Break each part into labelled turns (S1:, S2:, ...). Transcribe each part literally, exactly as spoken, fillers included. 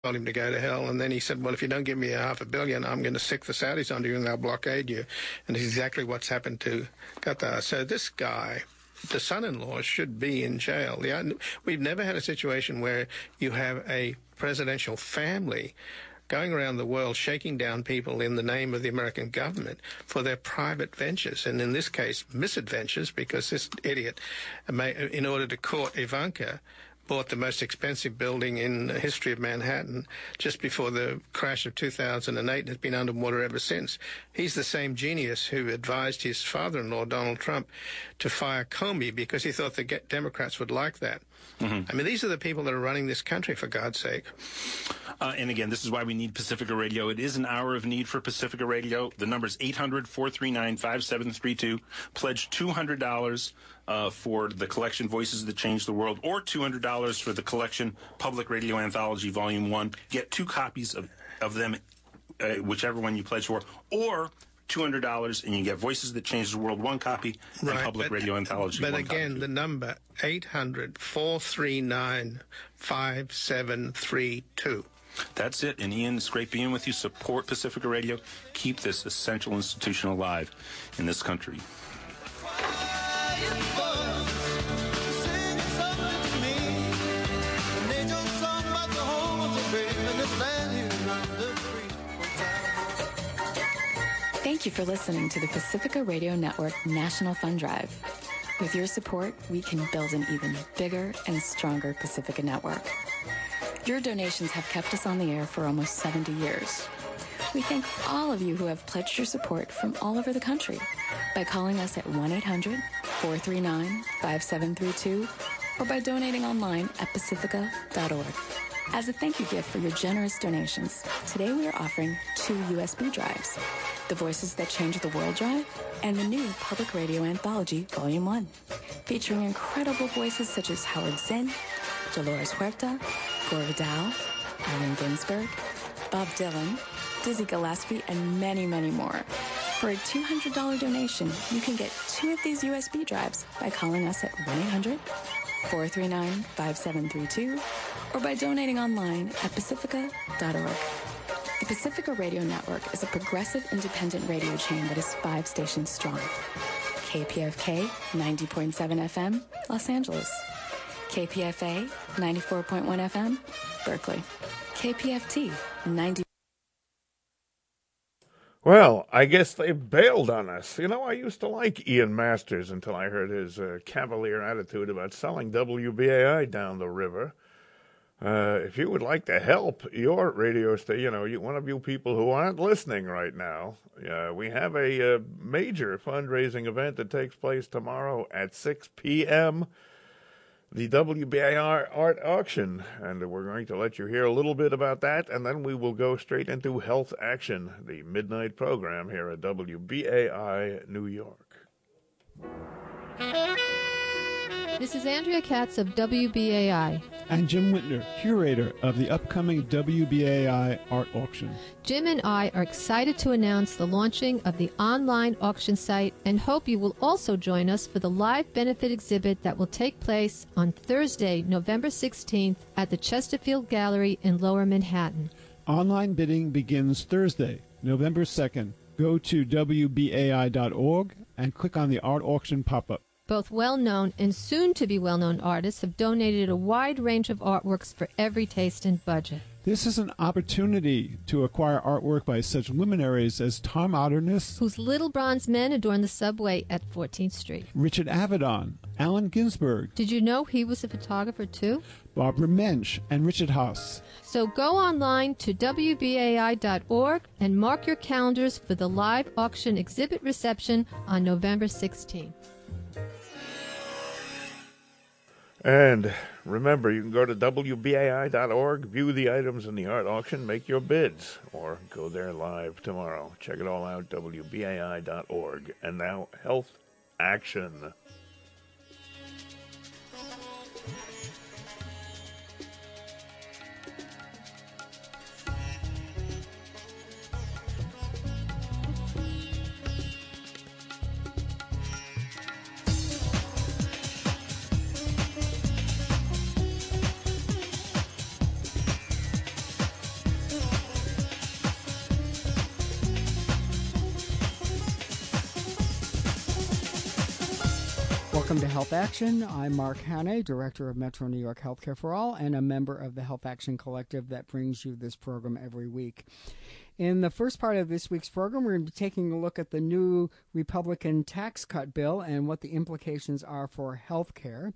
S1: told him to go to hell. And then he said, well, if you don't give me a half a billion, I'm going to sick the Saudis onto you and they'll blockade you. And it's exactly what's happened to Qatar. So this guy, the son-in-law, should be in jail. Yeah, we've never had a situation where you have a presidential family going around the world shaking down people in the name of the American government for their private ventures, and in this case, misadventures, because this idiot, in order to court Ivanka, bought the most expensive building in the history of Manhattan just before the crash of two thousand eight and has been underwater ever since. He's the same genius who advised his father-in-law, Donald Trump, to fire Comey because he thought the Democrats would like that. Mm-hmm. I mean, these are the people that are running this country, for God's sake.
S2: Uh, and again, this is why we need Pacifica Radio. It is an hour of need for Pacifica Radio. The number is eight hundred, four three nine, five seven three two. Pledge two hundred dollars uh, for the collection Voices That Changed the World, or two hundred dollars for the collection Public Radio Anthology Volume one. Get two copies of, of them, uh, whichever one you pledge for, or two hundred dollars and you get Voices That Changed the World, one copy, and
S1: right,
S2: Public
S1: but,
S2: Radio Anthology,
S1: But
S2: one
S1: again,
S2: copy.
S1: the number, eight hundred, four three nine, five seven three two.
S2: That's it. And Ian, it's great being with you. Support Pacifica Radio. Keep this essential institution alive in this country.
S3: Thank you for listening to the Pacifica Radio Network National Fund Drive. With your support, we can build an even bigger and stronger Pacifica Network. Your donations have kept us on the air for almost seventy years. We thank all of you who have pledged your support from all over the country by calling us at one eight hundred, four three nine, five seven three two or by donating online at pacifica dot org. As a thank you gift for your generous donations, today we are offering two U S B drives, the Voices That Changed the World drive and the new Public Radio Anthology Volume one, featuring incredible voices such as Howard Zinn, Dolores Huerta, Gore Vidal, Allen Ginsberg, Bob Dylan, Dizzy Gillespie, and many, many more. For a two hundred dollars donation, you can get two of these U S B drives by calling us at one eight hundred, four three nine, five seven three two or by donating online at pacifica dot org. The Pacifica Radio Network is a progressive independent radio chain that is five stations strong. K P F K ninety point seven F M, Los Angeles. K P F A ninety-four point one F M, Berkeley. K P F T ninety.
S4: Well, I guess they bailed on us. You know, I used to like Ian Masters until I heard his uh, cavalier attitude about selling W B A I down the river. Uh, if you would like to help your radio station, you know, you, one of you people who aren't listening right now, uh, we have a uh, major fundraising event that takes place tomorrow at six p.m., the W B A I Art Auction, and we're going to let you hear a little bit about that, and then we will go straight into Health Action, the midnight program here at W B A I New York.
S5: This is Andrea Katz of W B A I.
S6: And Jim Whitner, curator of the upcoming W B A I Art Auction.
S5: Jim and I are excited to announce the launching of the online auction site and hope you will also join us for the live benefit exhibit that will take place on Thursday, November sixteenth at the Chesterfield Gallery in Lower Manhattan.
S6: Online bidding begins Thursday, November second. Go to W B A I dot org and click on the Art Auction pop-up.
S5: Both well-known and soon-to-be well-known artists have donated a wide range of artworks for every taste and budget.
S6: This is an opportunity to acquire artwork by such luminaries as Tom Otterness,
S5: whose little bronze men adorn the subway at fourteenth Street,
S6: Richard Avedon, Allen Ginsberg.
S5: Did you know he was a photographer too?
S6: Barbara Mensch and Richard Haas.
S5: So go online to W B A I dot org and mark your calendars for the live auction exhibit reception on November sixteenth.
S4: And remember, you can go to W B A I dot org, view the items in the art auction, make your bids, or go there live tomorrow. Check it all out, W B A I dot org. And now, Health Action.
S7: Welcome to Health Action. I'm Mark Hanna, Director of Metro New York Healthcare for All, and a member of the Health Action Collective that brings you this program every week. In the first part of this week's program, we're going to be taking a look at the new Republican tax cut bill and what the implications are for health care.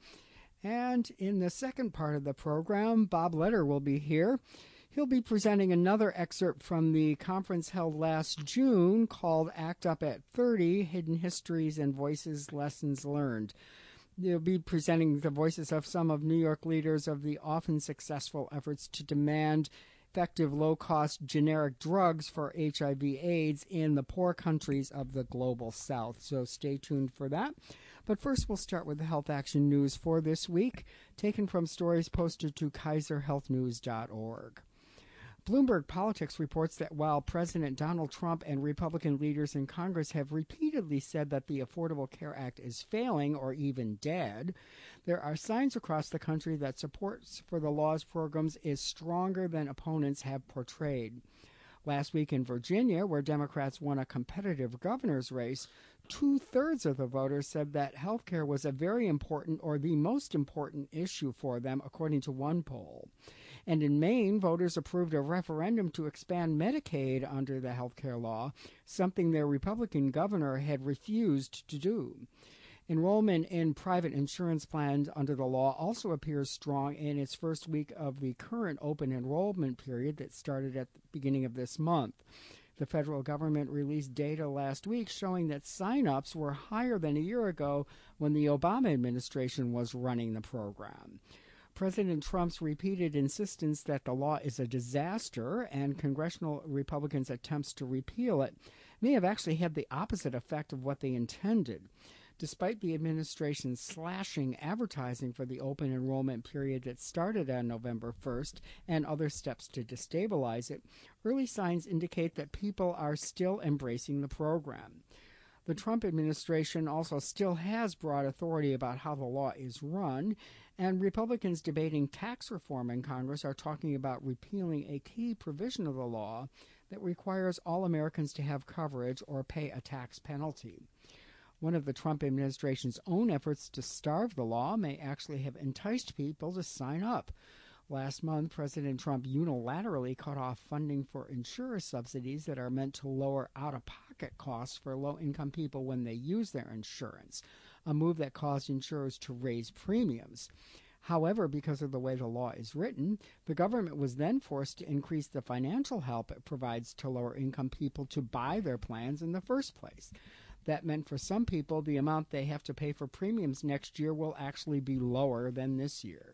S7: And in the second part of the program, Bob Leder will be here. He'll be presenting another excerpt from the conference held last June called Act Up at thirty, Hidden Histories and Voices, Lessons Learned. He'll be presenting the voices of some of New York leaders of the often successful efforts to demand effective, low-cost generic drugs for H I V AIDS in the poor countries of the global south. So stay tuned for that. But first, we'll start with the Health Action News for this week, taken from stories posted to kaiser health news dot org. Bloomberg Politics reports that while President Donald Trump and Republican leaders in Congress have repeatedly said that the Affordable Care Act is failing or even dead, there are signs across the country that support for the law's programs is stronger than opponents have portrayed. Last week in Virginia, where Democrats won a competitive governor's race, two-thirds of the voters said that health care was a very important or the most important issue for them, according to one poll. And in Maine, voters approved a referendum to expand Medicaid under the health care law, something their Republican governor had refused to do. Enrollment in private insurance plans under the law also appears strong in its first week of the current open enrollment period that started at the beginning of this month. The federal government released data last week showing that sign-ups were higher than a year ago when the Obama administration was running the program. President Trump's repeated insistence that the law is a disaster and congressional Republicans' attempts to repeal it may have actually had the opposite effect of what they intended. Despite the administration slashing advertising for the open enrollment period that started on November first and other steps to destabilize it, early signs indicate that people are still embracing the program. The Trump administration also still has broad authority about how the law is run, and Republicans debating tax reform in Congress are talking about repealing a key provision of the law that requires all Americans to have coverage or pay a tax penalty. One of the Trump administration's own efforts to starve the law may actually have enticed people to sign up. Last month, President Trump unilaterally cut off funding for insurer subsidies that are meant to lower out-of-pocket costs for low-income people when they use their insurance, a move that caused insurers to raise premiums. However, because of the way the law is written, the government was then forced to increase the financial help it provides to lower-income people to buy their plans in the first place. That meant for some people, the amount they have to pay for premiums next year will actually be lower than this year.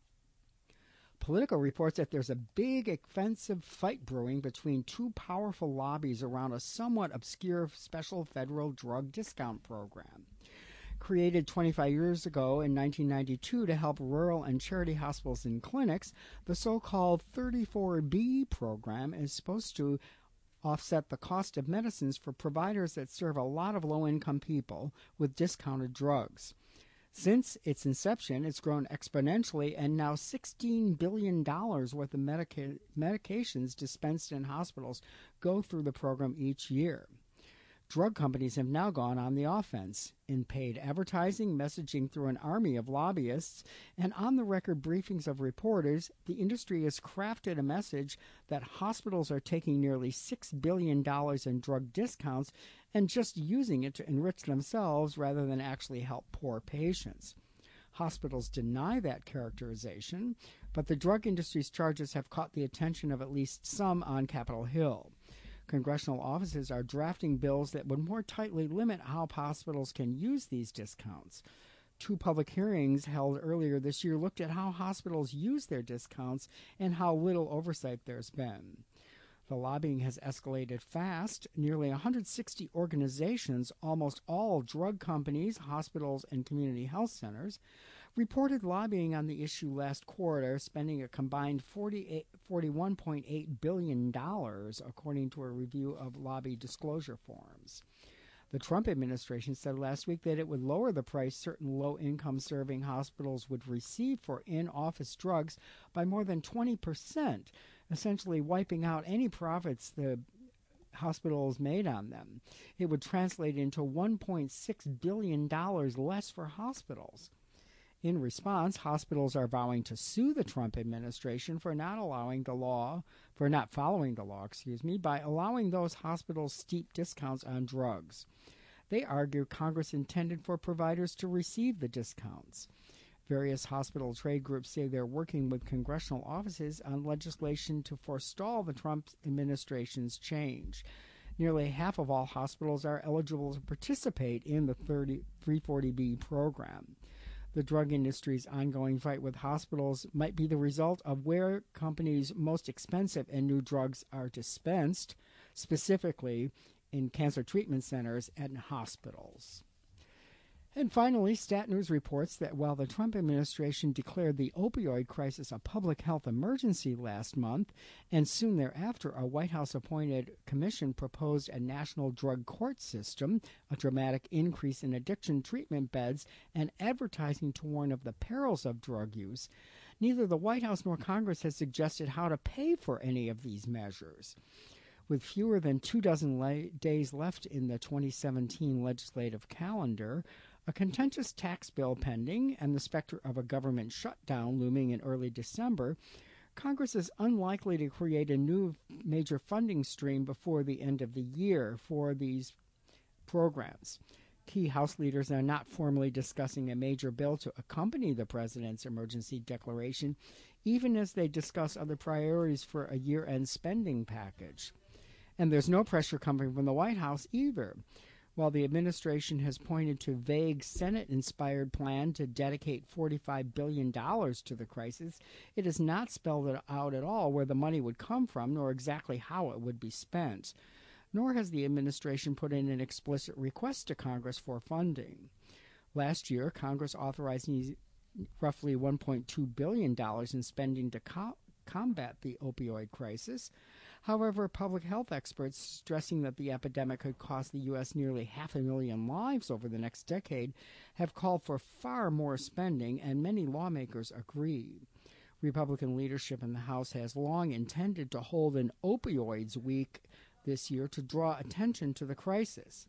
S7: Politico reports that there's a big, offensive fight brewing between two powerful lobbies around a somewhat obscure special federal drug discount program. Created twenty-five years ago in nineteen ninety-two to help rural and charity hospitals and clinics, the so-called thirty-four B program is supposed to offset the cost of medicines for providers that serve a lot of low-income people with discounted drugs. Since its inception, it's grown exponentially, and now sixteen billion dollars worth of medica- medications dispensed in hospitals go through the program each year. Drug companies have now gone on the offense in paid advertising, messaging through an army of lobbyists, and on-the-record briefings of reporters. The industry has crafted a message that hospitals are taking nearly six billion dollars in drug discounts and just using it to enrich themselves rather than actually help poor patients. Hospitals deny that characterization, but the drug industry's charges have caught the attention of at least some on Capitol Hill. Congressional offices are drafting bills that would more tightly limit how hospitals can use these discounts. Two public hearings held earlier this year looked at how hospitals use their discounts and how little oversight there's been. The lobbying has escalated fast. Nearly one hundred sixty organizations, almost all drug companies, hospitals, and community health centers, reported lobbying on the issue last quarter, spending a combined forty-one point eight billion dollars, according to a review of lobby disclosure forms. The Trump administration said last week that it would lower the price certain low-income serving hospitals would receive for in-office drugs by more than twenty percent, essentially wiping out any profits the hospitals made on them. It would translate into one point six billion dollars less for hospitals. In response, hospitals are vowing to sue the Trump administration for not allowing the law, for not following the law, excuse me, by allowing those hospitals steep discounts on drugs. They argue Congress intended for providers to receive the discounts. Various hospital trade groups say they're working with congressional offices on legislation to forestall the Trump administration's change. Nearly half of all hospitals are eligible to participate in the three forty B program. The drug industry's ongoing fight with hospitals might be the result of where companies' most expensive and new drugs are dispensed, specifically in cancer treatment centers and hospitals. And finally, Stat News reports that while the Trump administration declared the opioid crisis a public health emergency last month, and soon thereafter a White House-appointed commission proposed a national drug court system, a dramatic increase in addiction treatment beds, and advertising to warn of the perils of drug use, neither the White House nor Congress has suggested how to pay for any of these measures. With fewer than two dozen la- days left in the twenty seventeen legislative calendar, a contentious tax bill pending, and the specter of a government shutdown looming in early December, Congress is unlikely to create a new major funding stream before the end of the year for these programs. Key House leaders are not formally discussing a major bill to accompany the president's emergency declaration, even as they discuss other priorities for a year-end spending package. And there's no pressure coming from the White House either. While the administration has pointed to a vague Senate-inspired plan to dedicate forty-five billion dollars to the crisis, it has not spelled out at all where the money would come from nor exactly how it would be spent. Nor has the administration put in an explicit request to Congress for funding. Last year, Congress authorized roughly one point two billion dollars in spending to co- combat the opioid crisis. However, public health experts stressing that the epidemic could cost the U S nearly half a million lives over the next decade have called for far more spending, and many lawmakers agree. Republican leadership in the House has long intended to hold an opioids week this year to draw attention to the crisis.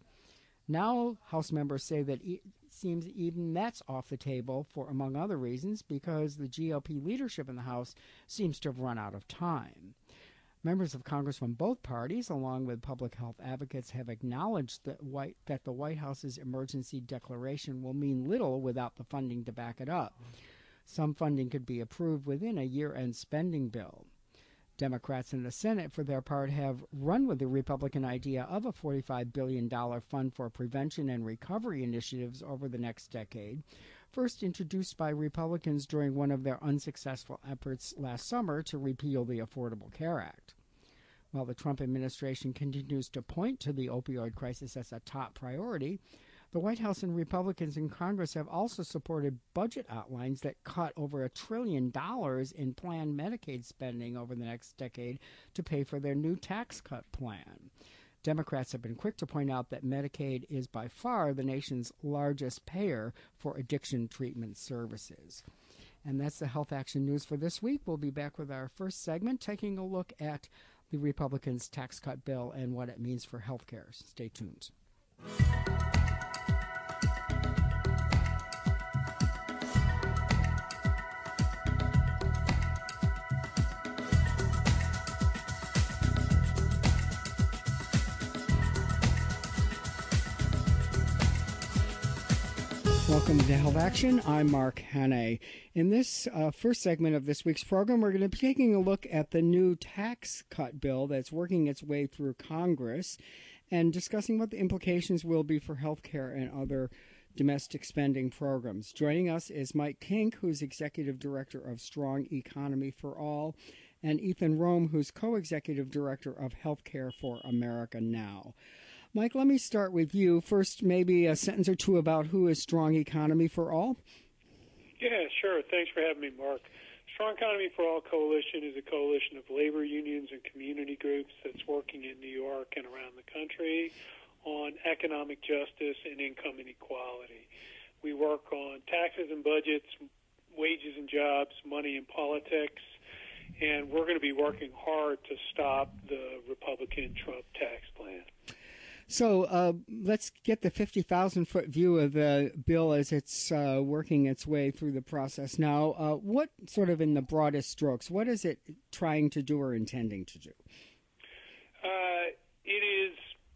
S7: Now, House members say that it seems even that's off the table for, among other reasons, because the G O P leadership in the House seems to have run out of time. Members of Congress from both parties, along with public health advocates, have acknowledged that, White, that the White House's emergency declaration will mean little without the funding to back it up. Some funding could be approved within a year-end spending bill. Democrats in the Senate, for their part, have run with the Republican idea of a forty-five billion dollars fund for prevention and recovery initiatives over the next decade, first introduced by Republicans during one of their unsuccessful efforts last summer to repeal the Affordable Care Act. While the Trump administration continues to point to the opioid crisis as a top priority, the White House and Republicans in Congress have also supported budget outlines that cut over a trillion dollars in planned Medicaid spending over the next decade to pay for their new tax cut plan. Democrats have been quick to point out that Medicaid is by far the nation's largest payer for addiction treatment services. And that's the Health Action News for this week. We'll be back with our first segment, taking a look at the Republicans' tax cut bill and what it means for health care. Stay tuned. Welcome to Health Action. I'm Mark Hannay. In this uh, first segment of this week's program, we're going to be taking a look at the new tax cut bill that's working its way through Congress and discussing what the implications will be for health care and other domestic spending programs. Joining us is Mike Kink, who's Executive Director of Strong Economy for All, and Ethan Rome, who's Co-Executive Director of Healthcare for America Now. Mike, let me start with you. First, maybe a sentence or two about who is Strong Economy for All.
S8: Yeah, sure. Thanks for having me, Mark. Strong Economy for All Coalition is a coalition of labor unions and community groups that's working in New York and around the country on economic justice and income inequality. We work on taxes and budgets, wages and jobs, money and politics, and we're going to be working hard to stop the Republican Trump tax plan.
S7: So uh, let's get the fifty thousand foot view of the bill as it's uh, working its way through the process now. Uh, what sort of in the broadest strokes, what is it trying to do or intending to do?
S8: Uh, it is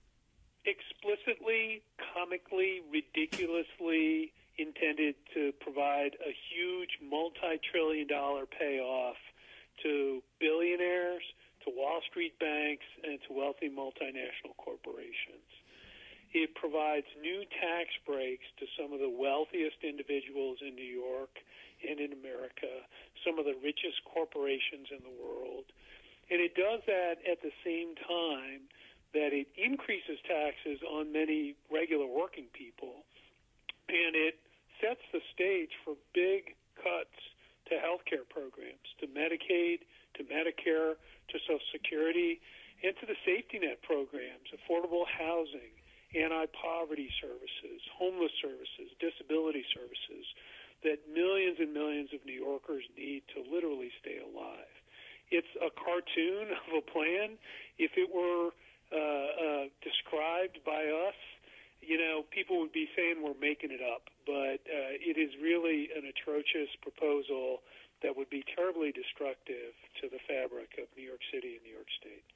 S8: explicitly, comically, ridiculously intended to provide a huge multi-trillion dollar payoff to billionaires, to Wall Street banks, and to wealthy multinational corporations. It provides new tax breaks to some of the wealthiest individuals in New York and in America, some of the richest corporations in the world. And it does that at the same time that it increases taxes on many regular working people, and it sets the stage for big cuts to health care programs, to Medicaid, to Medicare, to Social Security, and to the safety net programs, affordable housing, anti-poverty services, homeless services, disability services that millions and millions of New Yorkers need to literally stay alive. It's a cartoon of a plan. If it were uh, uh, described by us, you know, people would be saying we're making it up. But uh, it is really an atrocious proposal that would be terribly destructive to the fabric of New York City and New York State.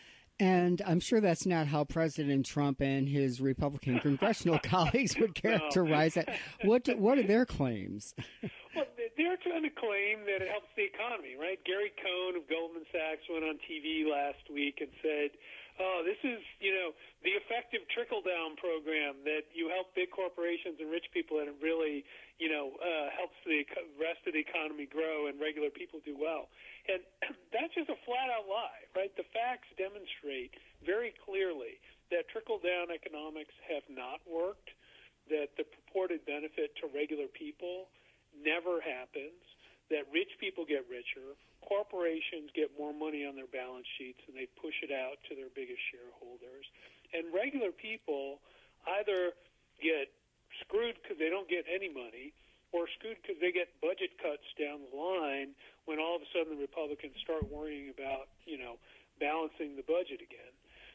S7: And I'm sure that's not how President Trump and his Republican congressional colleagues would characterize
S8: no.
S7: it. What do, what are their claims?
S8: Well, they're trying to claim that it helps the economy, right? Gary Cohn of Goldman Sachs went on T V last week and said, oh, this is, you know, the effective trickle-down program that you help big corporations and rich people, and it really, you know, uh, helps the rest of the economy grow and regular people do well. And that's just a flat-out lie, right? The facts demonstrate very clearly that trickle-down economics have not worked, that the purported benefit to regular people never happens, that rich people get richer, corporations get more money on their balance sheets, and they push it out to their biggest shareholders. And regular people either get screwed because they don't get any money, or screwed because they get budget cuts down the line when all of a sudden the Republicans start worrying about, you know, balancing the budget again.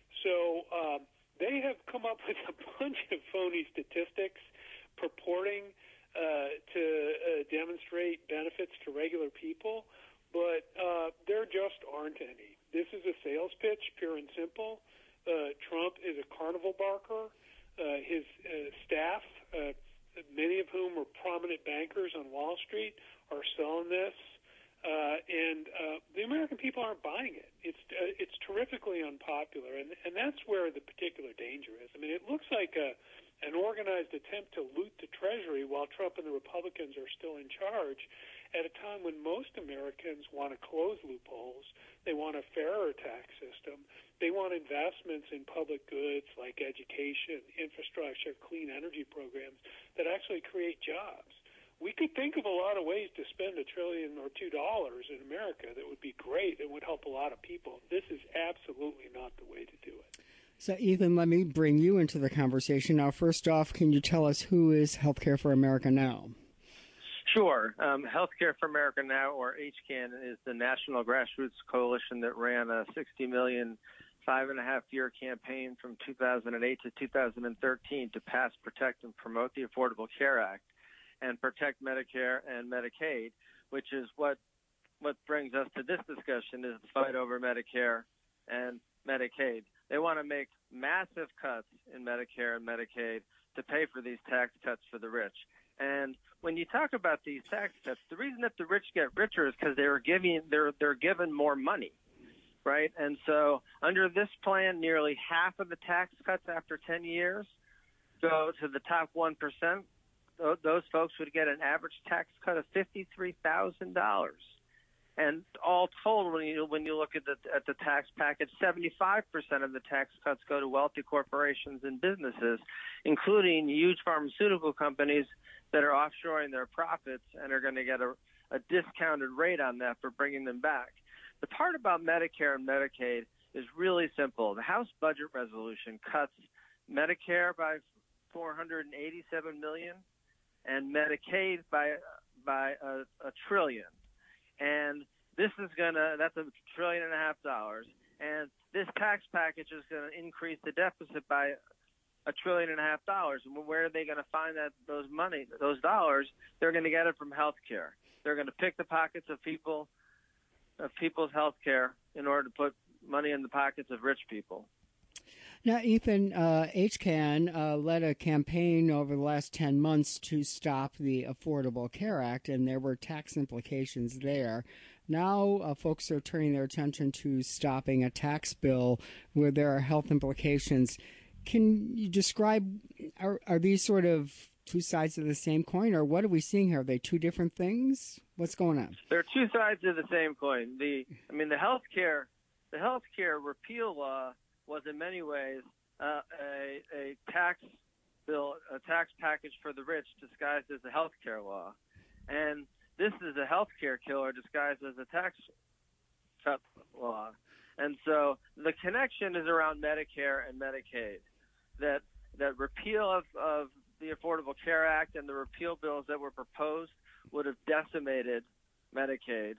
S8: So um, they have come up with a bunch of phony statistics purporting uh, to uh, demonstrate benefits to regular people, but uh, there just aren't any. This is a sales pitch, pure and simple. Uh, Trump is a carnival barker. Uh, his uh, staff, uh, many of whom are prominent bankers on Wall Street, are selling this, uh, and uh, the American people aren't buying it. It's uh, it's terrifically unpopular, and and that's where the particular danger is. I mean, it looks like a an organized attempt to loot the Treasury while Trump and the Republicans are still in charge, at a time when most Americans want to close loopholes. They want a fairer tax system. They want investments in public goods like education, infrastructure, clean energy programs that actually create jobs. We could think of a lot of ways to spend a trillion or two dollars in America that would be great and would help a lot of people. This is absolutely not the way to do it.
S7: So, Ethan, let me bring you into the conversation. Now, first off, can you tell us who is Healthcare for America Now?
S9: Sure. Um, Healthcare for America Now, or H C A N, is the national grassroots coalition that ran a sixty million, five and a half year campaign from two thousand eight to two thousand thirteen to pass, protect, and promote the Affordable Care Act and protect Medicare and Medicaid, which is what what brings us to this discussion, is the fight over Medicare and Medicaid. They want to make massive cuts in Medicare and Medicaid to pay for these tax cuts for the rich. And when you talk about these tax cuts, the reason that the rich get richer is because they're giving they're they're given more money, right? And so under this plan, nearly half of the tax cuts after ten years go to the top one percent. Those folks would get an average tax cut of fifty-three thousand dollars. And all told, when you when you look at the at the tax package, seventy-five percent of the tax cuts go to wealthy corporations and businesses, including huge pharmaceutical companies that are offshoring their profits and are going to get a, a discounted rate on that for bringing them back. The part about Medicare and Medicaid is really simple. The House Budget Resolution cuts Medicare by four hundred eighty-seven million dollars and Medicaid by by a, a trillion. And this is going to, that's a trillion and a half dollars. And this tax package is going to increase the deficit by a trillion and a half dollars. And where are they going to find that those money, those dollars? They're going to get it from health care. They're going to pick the pockets of people, of people's health care in order to put money in the pockets of rich people.
S7: Now, Ethan, uh, H C A N uh, led a campaign over the last ten months to stop the Affordable Care Act, and there were tax implications there. Now uh, folks are turning their attention to stopping a tax bill where there are health implications. Can you describe, are, are these sort of two sides of the same coin, or what are we seeing here? Are they two different things? What's going on?
S9: They're two sides of the same coin. The, I mean, the health care, the health care repeal law was in many ways uh, a, a tax bill, a tax package for the rich disguised as a health care law. And this is a health care killer disguised as a tax cut law. And so the connection is around Medicare and Medicaid, that that repeal of, of the Affordable Care Act and the repeal bills that were proposed would have decimated Medicaid.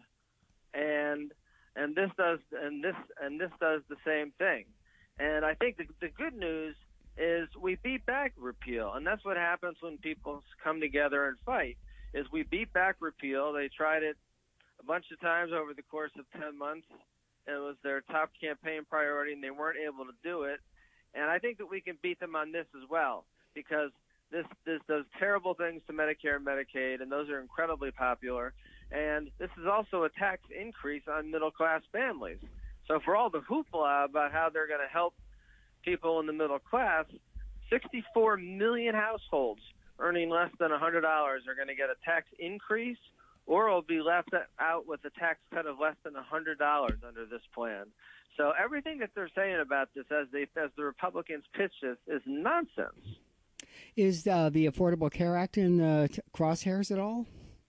S9: And and this does and this and this does the same thing. And I think the, the good news is we beat back repeal, and that's what happens when people come together and fight. Is we beat back repeal. They tried it a bunch of times over the course of ten months. It was their top campaign priority, and they weren't able to do it. And I think that we can beat them on this as well, because this this does terrible things to Medicare and Medicaid, and those are incredibly popular. And this is also a tax increase on middle-class families. So for all the hoopla about how they're going to help people in the middle class, sixty-four million households earning less than one hundred dollars are going to get a tax increase, or will be left out with a tax cut of less than one hundred dollars under this plan. So everything that they're saying about this as they as the Republicans pitch this is nonsense.
S7: Is uh, the Affordable Care Act in the t- crosshairs at all?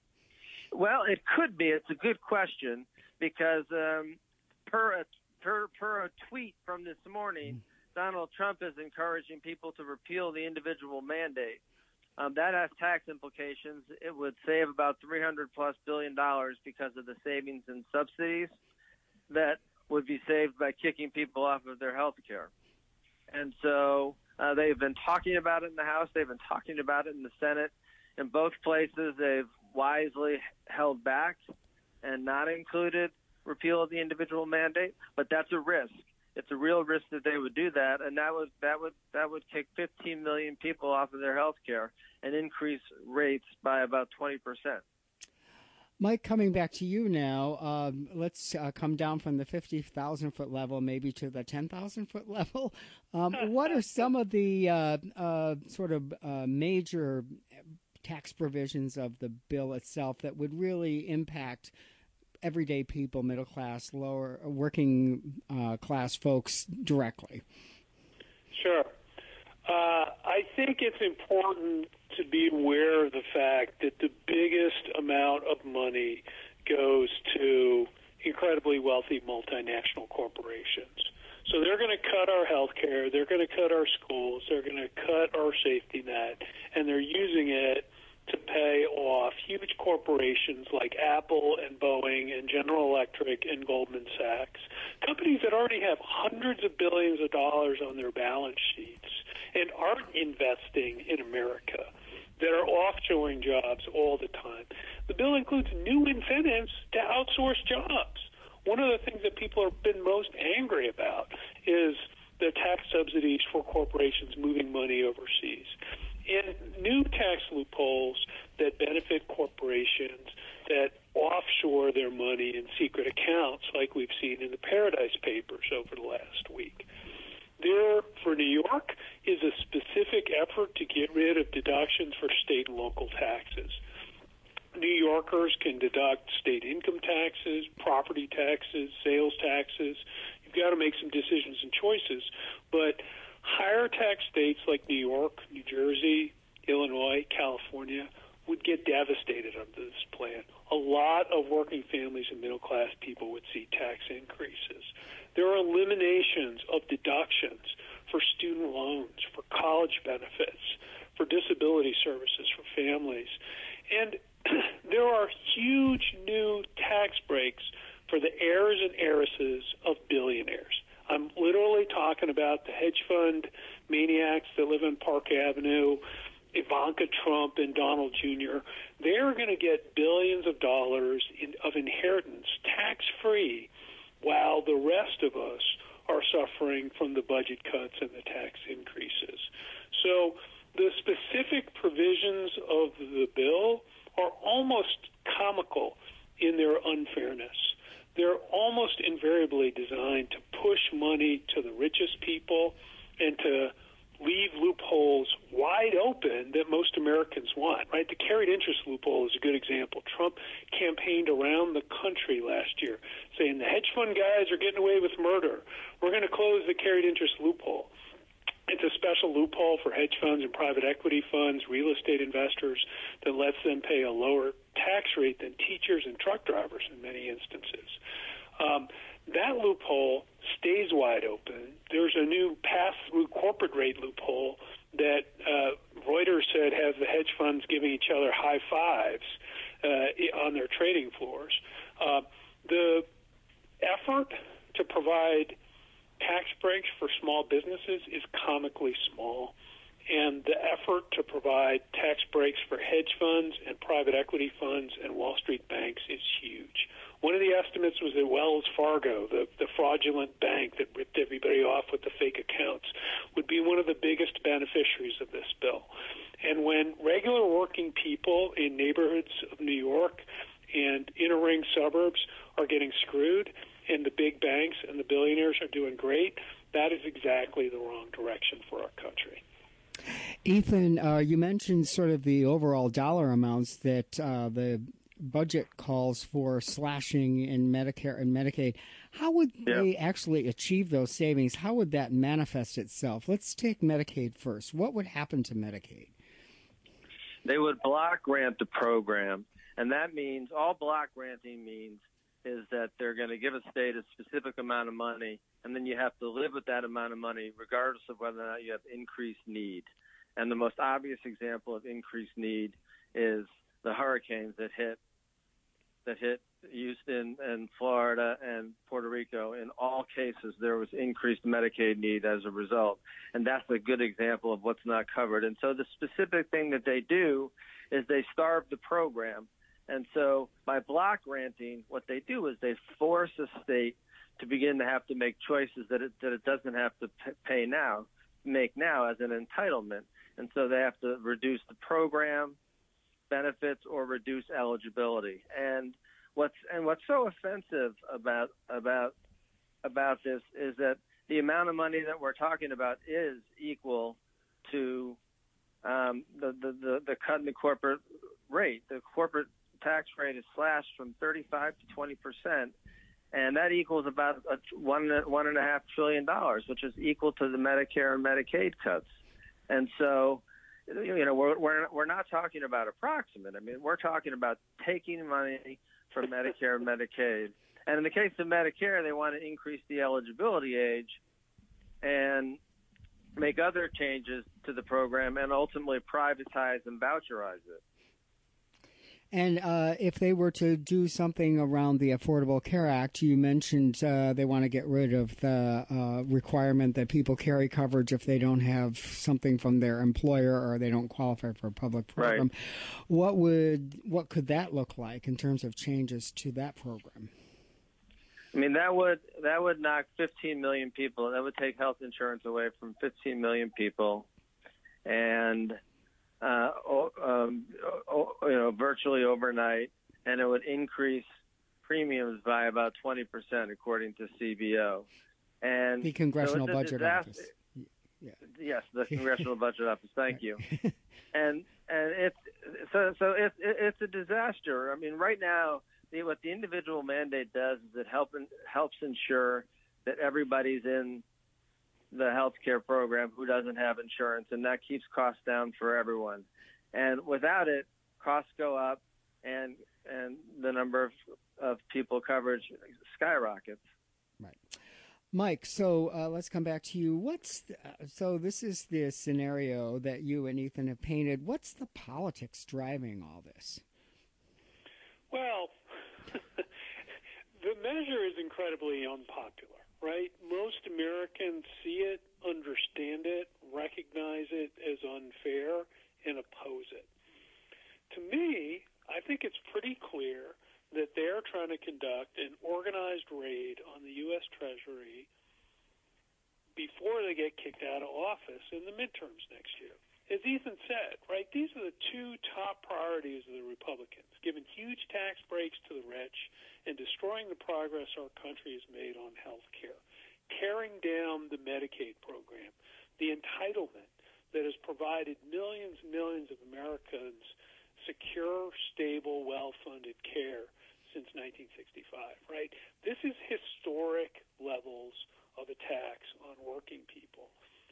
S9: Well, it could be. It's a good question because um, per, a, per, per a tweet from this morning, Donald Trump is encouraging people to repeal the individual mandate. Um, that has tax implications. It would save about three hundred plus billion dollars because of the savings and subsidies that would be saved by kicking people off of their health care. And so uh, they've been talking about it in the House. They've been talking about it in the Senate. In both places, they've wisely held back and not included repeal of the individual mandate. But that's a risk. It's a real risk that they would do that, and that would that would that would kick fifteen million people off of their health care and increase rates by about twenty percent.
S7: Mike, coming back to you now, um, let's uh, come down from the fifty thousand foot level maybe to the ten thousand foot level. Um, what are some of the uh, uh, sort of uh, major tax provisions of the bill itself that would really impact everyday people, middle class, lower, working uh, class folks directly?
S8: Sure. Uh, I think it's important to be aware of the fact that the biggest amount of money goes to incredibly wealthy multinational corporations. So they're going to cut our health care, they're going to cut our schools, they're going to cut our safety net, and they're using it to pay off huge corporations like Apple and Boeing and General Electric and Goldman Sachs, companies that already have hundreds of billions of dollars on their balance sheets and aren't investing in America, that are offshoring jobs all the time. The bill includes new incentives to outsource jobs. One of the things that people have been most angry about is the tax subsidies for corporations moving money overseas. And new tax loopholes that benefit corporations that offshore their money in secret accounts, like we've seen in the Paradise Papers over the last week. There, for New York, is a specific effort to get rid of deductions for state and local taxes. New Yorkers can deduct state income taxes, property taxes, sales taxes. You've got to make some decisions and choices, but higher tax states like New York, New Jersey, Illinois, California would get devastated under this plan. A lot of working families and middle-class people would see tax increases. There are eliminations of deductions for student loans, for college benefits, for disability services for families. And there are huge new tax breaks for the heirs and heiresses of billionaires. I'm talking about the hedge fund maniacs that live on Park Avenue, Ivanka Trump and Donald Junior They're going to get billions of dollars in, of inheritance tax-free, while the rest of us are suffering from the budget cuts and the tax increases. So the specific provisions of the bill are almost comical in their unfairness. They're almost invariably designed to push money to the richest people and to leave loopholes wide open that most Americans want, right? The carried interest loophole is a good example. Trump campaigned around the country last year saying the hedge fund guys are getting away with murder. We're going to close the carried interest loophole. It's a special loophole for hedge funds and private equity funds, real estate investors, that lets them pay a lower tax rate than teachers and truck drivers in many instances. Um, that loophole stays wide open. There's a new pass-through corporate rate loophole that uh, Reuters said has the hedge funds giving each other high fives uh, on their trading floors. Uh, the effort to provide tax breaks for small businesses is comically small, and the effort to provide tax breaks for hedge funds and private equity funds and Wall Street banks is huge. One of the estimates was that Wells Fargo, the, the fraudulent bank that ripped everybody off with the fake accounts, would be one of the biggest beneficiaries of this bill. And when regular working people in neighborhoods of New York and inner-ring suburbs are getting screwed, and the big banks and the billionaires are doing great, that is exactly the wrong direction for our country.
S7: Ethan, uh, you mentioned sort of the overall dollar amounts that uh, the budget calls for slashing in Medicare and Medicaid. How would yeah. they actually achieve those savings? How would that manifest itself? Let's take Medicaid first. What would happen to Medicaid?
S9: They would block grant the program, and that means all block granting means is that they're going to give a state a specific amount of money, and then you have to live with that amount of money regardless of whether or not you have increased need. And the most obvious example of increased need is the hurricanes that hit that hit Houston and Florida and Puerto Rico. In all cases, there was increased Medicaid need as a result, and that's a good example of what's not covered. And so the specific thing that they do is they starve the program. And so by block granting, what they do is they force a state to begin to have to make choices that it, that it doesn't have to pay now, make now as an entitlement. And so they have to reduce the program benefits or reduce eligibility. And what's and what's so offensive about about about this is that the amount of money that we're talking about is equal to um, the, the, the, the cut in the corporate rate. The corporate tax rate is slashed from thirty-five to twenty percent, and that equals about a one one and a half trillion dollars, which is equal to the Medicare and Medicaid cuts. And so, you know, we're we're we're not talking about approximate. I mean, we're talking about taking money from Medicare and Medicaid. And in the case of Medicare, they want to increase the eligibility age and make other changes to the program and ultimately privatize and voucherize it.
S7: And uh, if they were to do something around the Affordable Care Act, you mentioned uh, they want to get rid of the uh, requirement that people carry coverage if they don't have something from their employer or they don't qualify for a public program.
S9: Right.
S7: What would what could that look like in terms of changes to that program?
S9: I mean, that would that would knock fifteen million people. That would take health insurance away from fifteen million people, and uh, um, you know, virtually overnight, and it would increase premiums by about twenty percent, according to C B O. And
S7: the Congressional
S9: so
S7: Budget
S9: disaster.
S7: Office. Yeah.
S9: Yes, the Congressional Budget Office. Thank you. And and it's so so it's it's a disaster. I mean, right now, the, what the individual mandate does is it help helps ensure that everybody's in the health care program who doesn't have insurance, and that keeps costs down for everyone. And without it, costs go up, and and the number of, of people coverage skyrockets.
S7: Right. Mike, so uh, let's come back to you. What's the, uh, so this is the scenario that you and Ethan have painted. What's the politics driving all this?
S8: Well, the measure is incredibly unpopular, right? Most Americans see it before they get kicked out of office in the midterms next year. As Ethan said, right, these are the two top priorities of the Republicans, giving huge tax breaks to the rich and destroying the progress our country has made on health care, tearing down the Medicaid program, the entitlement that has provided millions and millions of Americans secure, stable, well-funded care since nineteen sixty-five, right? This is historic levels of attacks on working people.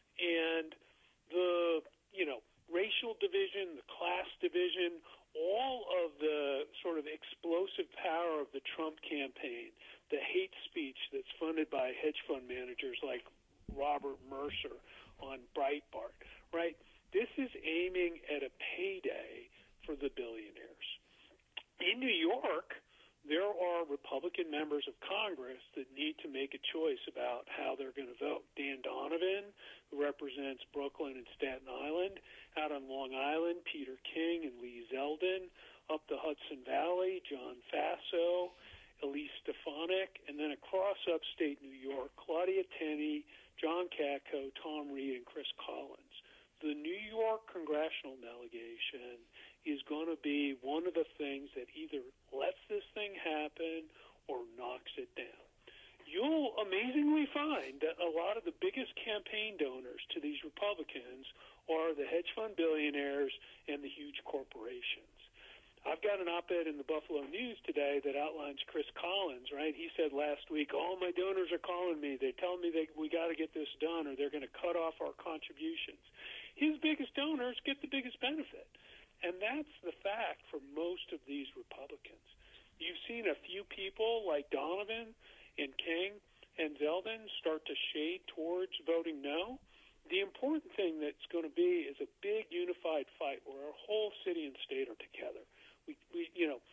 S8: And the, you know, racial division, the class division, all of the sort of explosive power of the Trump campaign, the hate speech that's funded by hedge fund managers like Robert Mercer on Breitbart, right? This is aiming at a payday for the billionaires. In New York, there are Republican members of Congress that need to make a choice about how they're going to vote. Dan Donovan, who represents Brooklyn and Staten Island. Out on Long Island, Peter King and Lee Zeldin. Up the Hudson Valley, John Faso, Elise Stefanik. And then across upstate New York, Claudia Tenney, John Katko, Tom Reed, and Chris Collins. The New York congressional delegation is going to be one of the things that either lets this thing happen or knocks it down. You'll amazingly find that a lot of the biggest campaign donors to these Republicans are the hedge fund billionaires and the huge corporations. I've got an op-ed in the Buffalo News today that outlines Chris Collins, right? He said last week, all my donors are calling me. They're telling me they, we got to get this done or they're going to cut off our contributions. His biggest donors get the biggest benefit. And that's the fact for most of these Republicans. You've seen a few people like Donovan and King and Zeldin start to shade towards voting no. The important thing that's going to be is a big unified fight where our whole city and state are together. We, we you know,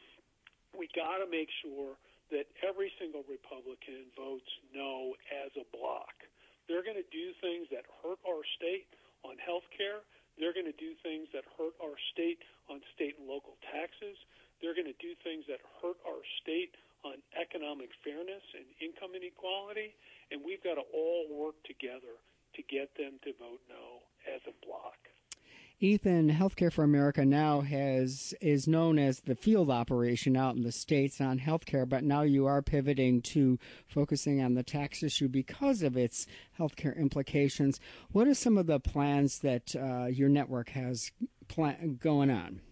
S8: we got to make sure that every single Republican votes no as a block. They're going to do things that hurt our state on health care. They're going to do things that hurt our state on state and local taxes. They're going to do things that hurt our state on economic fairness and income inequality. And we've got to all work together to get them to vote no as a bloc.
S7: Ethan, Healthcare for America now has is known as the field operation out in the states on healthcare, but now you are pivoting to focusing on the tax issue because of its healthcare implications. What are some of the plans that uh, your network has plan- going on?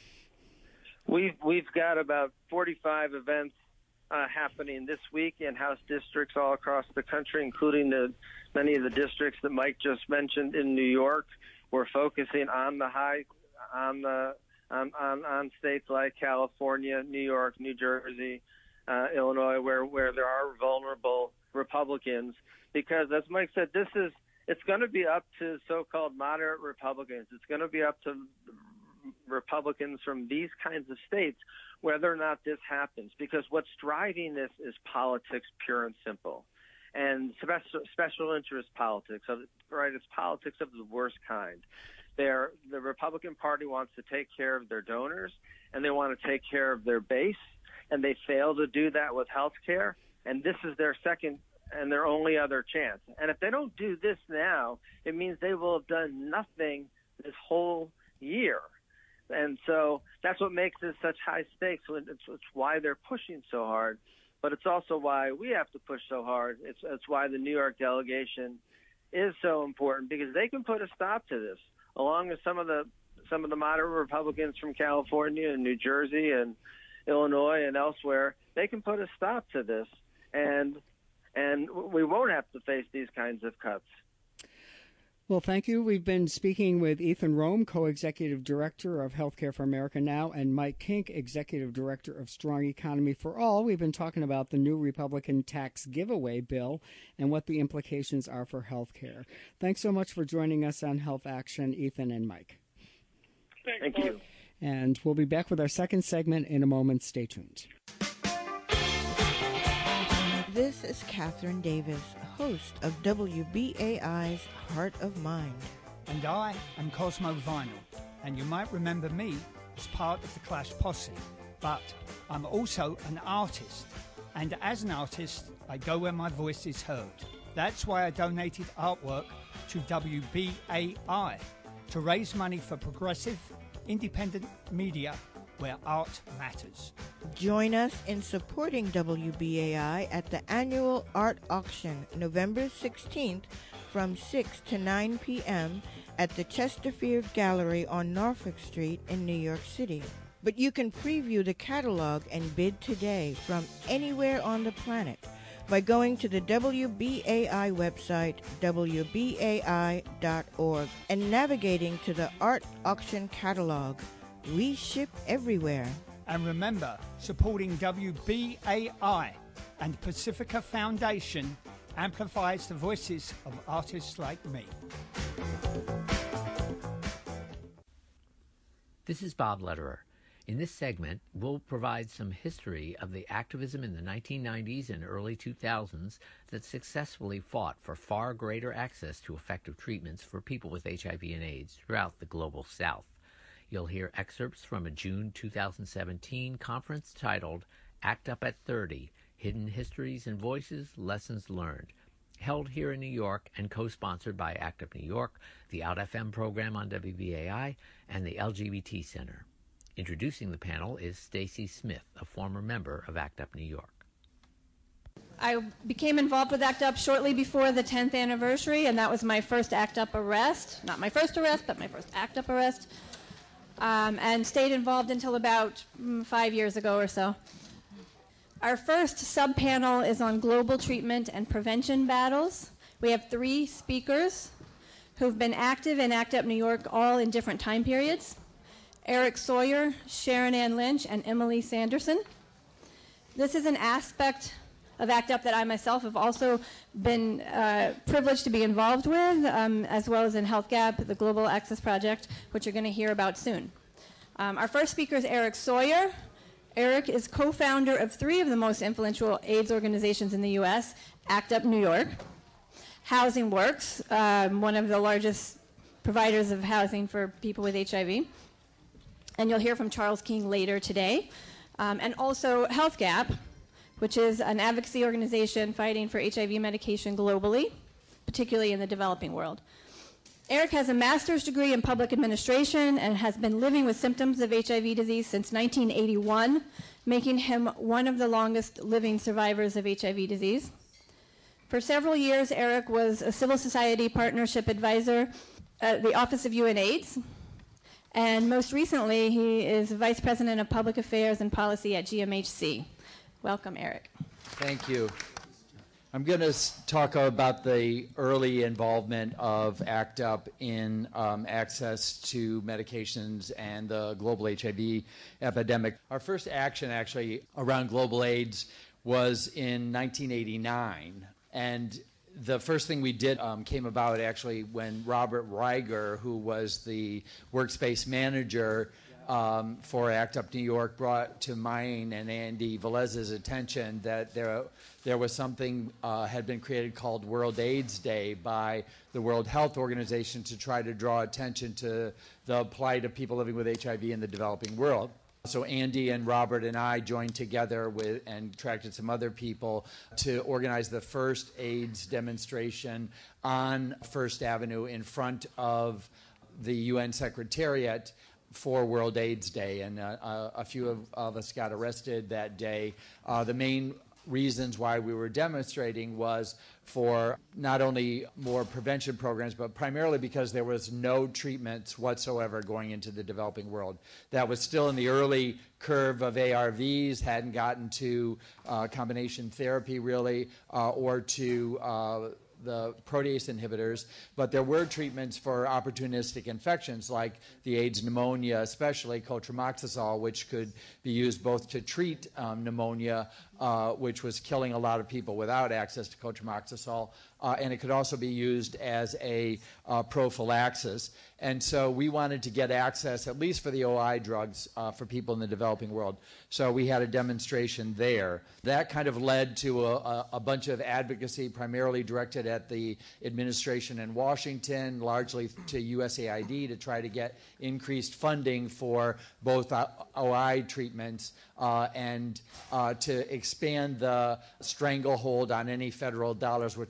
S9: We've we've got about forty-five events uh, happening this week in House districts all across the country, including the many of the districts that Mike just mentioned in New York. We're focusing on the high, on the on, on, on states like California, New York, New Jersey, uh, Illinois, where, where there are vulnerable Republicans. Because as Mike said, this is it's going to be up to so-called moderate Republicans. It's going to be up to Republicans from these kinds of states whether or not this happens. Because what's driving this is politics, pure and simple. And special, special interest politics, right? It's politics of the worst kind. They're, the Republican Party wants to take care of their donors, and they want to take care of their base, and they fail to do that with health care, and this is their second and their only other chance. And if they don't do this now, it means they will have done nothing this whole year. And so that's what makes this such high stakes. It's, it's why they're pushing so hard. But it's also why we have to push so hard. It's, it's why the New York delegation is so important, because they can put a stop to this, along with some of the some of the moderate Republicans from California and New Jersey and Illinois and elsewhere. They can put a stop to this, and and we won't have to face these kinds of cuts.
S7: Well, thank you. We've been speaking with Ethan Rome, Co-Executive Director of Healthcare for America Now, and Mike Kink, Executive Director of Strong Economy for All. We've been talking about the new Republican tax giveaway bill and what the implications are for healthcare. Thanks so much for joining us on Health Action, Ethan and Mike.
S8: Thanks,
S9: Thank
S8: Mark.
S9: you.
S7: And we'll be back with our second segment in a moment. Stay tuned.
S10: This is Catherine Davis, host of W B A I's Heart of Mind.
S11: And I am Cosmo Vinyl, and you might remember me as part of the Clash Posse. But I'm also an artist, and as an artist, I go where my voice is heard. That's why I donated artwork to W B A I to raise money for progressive, independent media where art matters.
S10: Join us in supporting W B A I at the annual art auction November sixteenth from six to nine p.m. at the Chesterfield Gallery on Norfolk Street in New York City. But you can preview the catalog and bid today from anywhere on the planet by going to the W B A I website, W B A I dot org, and navigating to the art auction catalog. We ship everywhere.
S11: And remember, supporting W B A I and Pacifica Foundation amplifies the voices of artists like me.
S12: This is Bob Lederer. In this segment, we'll provide some history of the activism in the nineteen nineties and early two thousands that successfully fought for far greater access to effective treatments for people with H I V and AIDS throughout the global South. You'll hear excerpts from a June two thousand seventeen conference titled Act Up at thirty, Hidden Histories and Voices, Lessons Learned, held here in New York and co-sponsored by ACT UP New York, the Out F M program on W B A I, and the L G B T Center. Introducing the panel is Stacy Smith, a former member of ACT UP New York.
S13: I became involved with ACT UP shortly before the tenth anniversary, and that was my first ACT UP arrest. Not my first arrest, but my first ACT UP arrest. Um, and stayed involved until about mm, five years ago or so. Our first sub-panel is on global treatment and prevention battles. We have three speakers who've been active in ACT UP New York, all in different time periods. Eric Sawyer, Sharon Ann Lynch, and Emily Sanderson. This is an aspect of ACT UP that I myself have also been uh, privileged to be involved with, um, as well as in Health Gap, the Global Access Project, which you're going to hear about soon. Um, our first speaker is Eric Sawyer. Eric is co-founder of three of the most influential AIDS organizations in the U S, ACT UP New York, Housing Works, um, one of the largest providers of housing for people with H I V, and you'll hear from Charles King later today, um, and also Health Gap, which is an advocacy organization fighting for H I V medication globally, particularly in the developing world. Eric has a master's degree in public administration and has been living with symptoms of H I V disease since nineteen eighty-one, making him one of the longest living survivors of H I V disease. For several years, Eric was a civil society partnership advisor at the Office of U N AIDS, and most recently, he is Vice President of Public Affairs and Policy at G M H C. Welcome, Eric.
S14: Thank you. I'm going to talk about the early involvement of ACT UP in um, access to medications and the global H I V epidemic. Our first action actually around global AIDS was in nineteen eighty-nine, and the first thing we did um, came about actually when Robert Reiger, who was the workspace manager Um, for ACT UP New York, brought to mine and Andy Velez's attention that there there was something uh, had been created called World AIDS Day by the World Health Organization to try to draw attention to the plight of people living with H I V in the developing world. So Andy and Robert and I joined together with and attracted some other people to organize the first AIDS demonstration on First Avenue in front of the U N Secretariat for World AIDS Day, and uh, uh, a few of, of us got arrested that day. Uh, the main reasons why we were demonstrating was for not only more prevention programs, but primarily because there was no treatments whatsoever going into the developing world. That was still in the early curve of A R Vs, hadn't gotten to uh, combination therapy really, uh, or to uh, the protease inhibitors, but there were treatments for opportunistic infections like the AIDS pneumonia, especially cotrimoxazole, which could be used both to treat um, pneumonia, uh, which was killing a lot of people without access to cotrimoxazole, uh, and it could also be used as a uh, prophylaxis. And so we wanted to get access, at least for the O I drugs, uh, for people in the developing world. So we had a demonstration there. That kind of led to a, a bunch of advocacy, primarily directed at the administration in Washington, largely to U S A I D, to try to get increased funding for both uh, O I treatments uh, and uh, to expand the stranglehold on any federal dollars which were going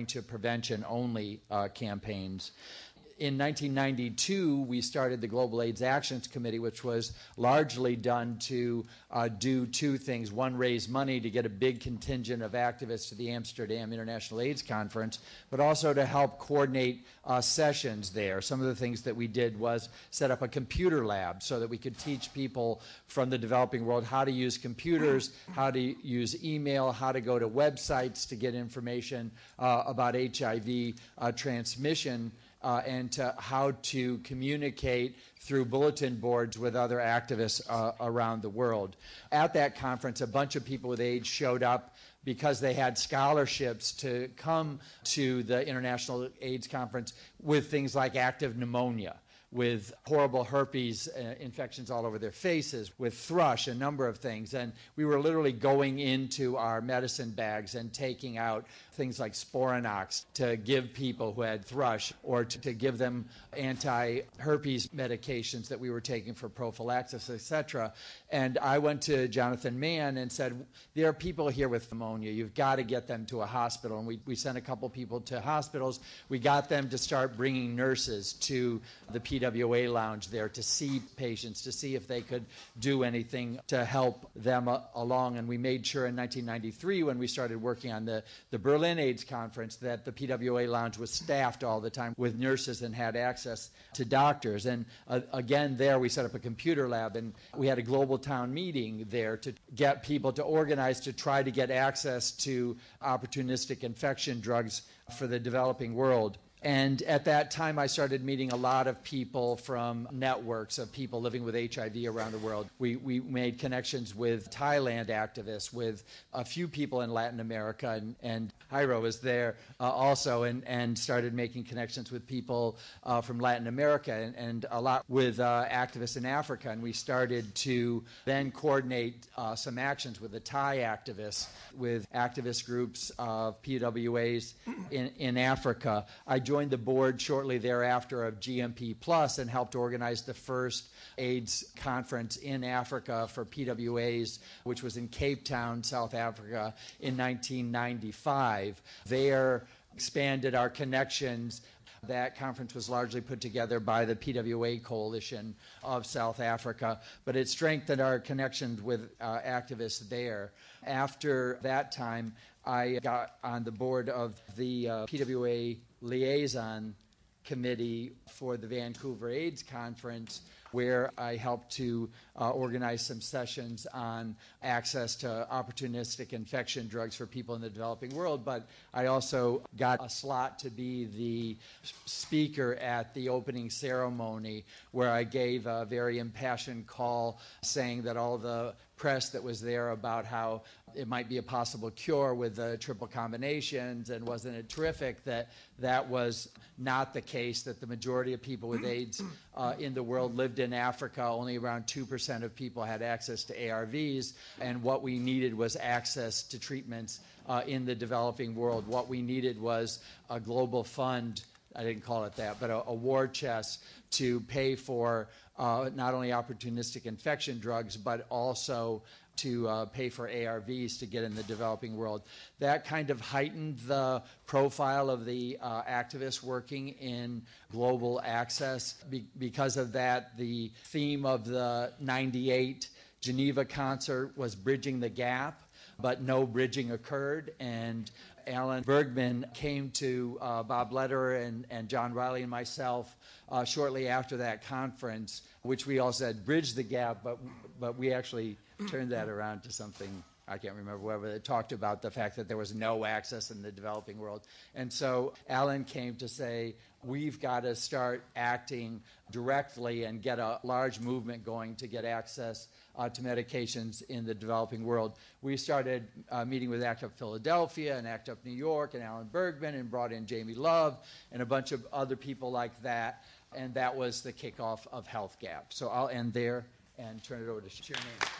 S14: going to prevention-only uh, campaigns. In nineteen ninety-two, we started the Global AIDS Actions Committee, which was largely done to uh, do two things. One, raise money to get a big contingent of activists to the Amsterdam International AIDS Conference, but also to help coordinate uh, sessions there. Some of the things that we did was set up a computer lab so that we could teach people from the developing world how to use computers, how to use email, how to go to websites to get information uh, about H I V uh, transmission, Uh, and to how to communicate through bulletin boards with other activists uh, around the world. At that conference, a bunch of people with AIDS showed up because they had scholarships to come to the International AIDS Conference with things like active pneumonia, with horrible herpes uh, infections all over their faces, with thrush, a number of things. And we were literally going into our medicine bags and taking out things like Sporanox to give people who had thrush, or to, to give them anti-herpes medications that we were taking for prophylaxis, et cetera. And I went to Jonathan Mann and said, there are people here with pneumonia. You've got to get them to a hospital. And we, we sent a couple people to hospitals. We got them to start bringing nurses to the P W A lounge there to see patients, to see if they could do anything to help them uh, along. And we made sure in nineteen ninety-three, when we started working on the, the Berlin AIDS Conference, that the P W A lounge was staffed all the time with nurses and had access to doctors. And uh, again, there we set up a computer lab, and we had a global town meeting there to get people to organize to try to get access to opportunistic infection drugs for the developing world. And at that time, I started meeting a lot of people from networks of people living with H I V around the world. We, we made connections with Thailand activists, with a few people in Latin America, and, and Jairo was there uh, also, and, and started making connections with people uh, from Latin America, and, and a lot with uh, activists in Africa. And we started to then coordinate uh, some actions with the Thai activists, with activist groups of P W As in, in Africa. I joined joined the board shortly thereafter of G M P Plus and helped organize the first AIDS conference in Africa for P W As, which was in Cape Town, South Africa, in nineteen ninety-five. There expanded our connections. That conference was largely put together by the P W A Coalition of South Africa, but it strengthened our connections with uh, activists there. After that time, I got on the board of the uh, P W A Liaison Committee for the Vancouver AIDS Conference, where I helped to uh, organize some sessions on access to opportunistic infection drugs for people in the developing world. But I also got a slot to be the speaker at the opening ceremony, where I gave a very impassioned call saying that all the press that was there about how it might be a possible cure with the triple combinations, and wasn't it terrific that that was not the case, that the majority of people with AIDS uh, in the world lived in Africa. Only around two percent of people had access to A R Vs, and what we needed was access to treatments uh, in the developing world. What we needed was a global fund, I didn't call it that, but a, a war chest to pay for uh, not only opportunistic infection drugs, but also to uh, pay for A R Vs to get in the developing world. That kind of heightened the profile of the uh, activists working in global access. Be- because of that, the theme of the ninety-eight Geneva concert was bridging the gap, but no bridging occurred. And Alan Bergman came to uh, Bob Lederer and, and John Riley and myself uh, shortly after that conference, which we all said bridge the gap, but but we actually turned that around to something, I can't remember whether it talked about the fact that there was no access in the developing world. And so Alan came to say, we've got to start acting directly and get a large movement going to get access uh, to medications in the developing world. We started uh, meeting with ACT UP Philadelphia and ACT UP New York and Alan Bergman, and brought in Jamie Love and a bunch of other people like that. And that was the kickoff of Health Gap. So I'll end there and turn it over to Sharon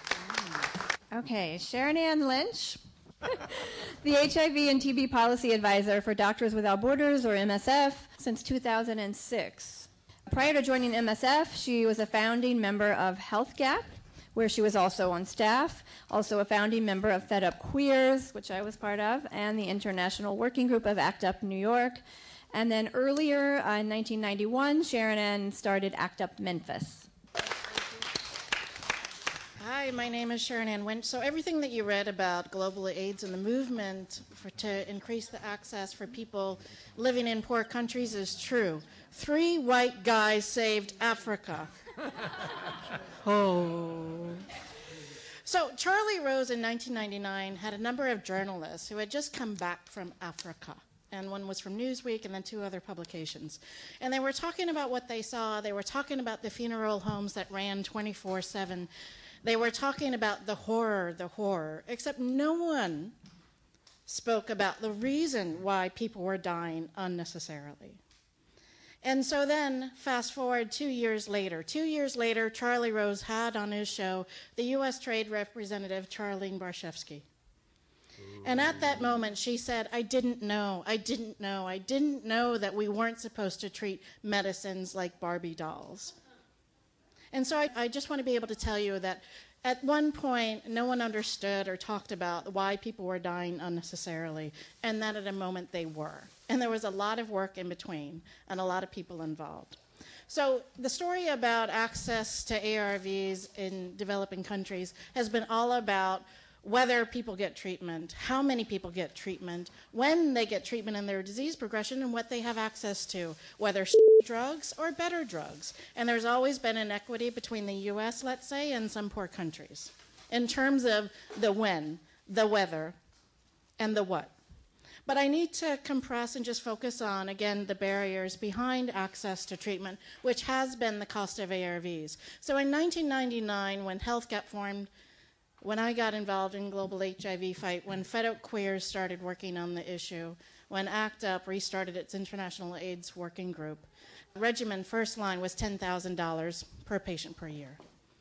S14: Ann.
S13: Okay, Sharon Ann Lynch, the H I V and T B Policy Advisor for Doctors Without Borders, or M S F, since two thousand six. Prior to joining M S F, she was a founding member of Health Gap, where she was also on staff, also a founding member of Fed Up Queers, which I was part of, and the International Working Group of ACT UP New York. And then earlier, uh, in nineteen ninety-one, Sharon Ann started ACT UP Memphis.
S15: Hi, my name is Sharon Ann Winch. So everything that you read about global AIDS and the movement for, to increase the access for people living in poor countries is true. Three white guys saved Africa. Oh. So Charlie Rose in nineteen ninety-nine had a number of journalists who had just come back from Africa. And one was from Newsweek and then two other publications. And they were talking about what they saw. They were talking about the funeral homes that ran twenty-four seven. They were talking about the horror, the horror, except no one spoke about the reason why people were dying unnecessarily. And so then, fast forward two years later. Two years later, Charlie Rose had on his show the U S Trade Representative, Charlene Barshefsky. And at that moment, she said, I didn't know, I didn't know, I didn't know that we weren't supposed to treat medicines like Barbie dolls. And so I, I just want to be able to tell you that at one point, no one understood or talked about why people were dying unnecessarily, and that at a moment they were. And there was a lot of work in between and a lot of people involved. So the story about access to A R Vs in developing countries has been all about whether people get treatment, how many people get treatment, when they get treatment in their disease progression, and what they have access to, whether drugs or better drugs. And there's always been inequity between the U S, let's say, and some poor countries in terms of the when, the whether, and the what. But I need to compress and just focus on, again, the barriers behind access to treatment, which has been the cost of A R Vs. So in nineteen ninety-nine, when Health got formed, when I got involved in global H I V fight, when Fed Up Queers started working on the issue, when ACT UP restarted its International AIDS Working Group, regimen first line was ten thousand dollars per patient per year.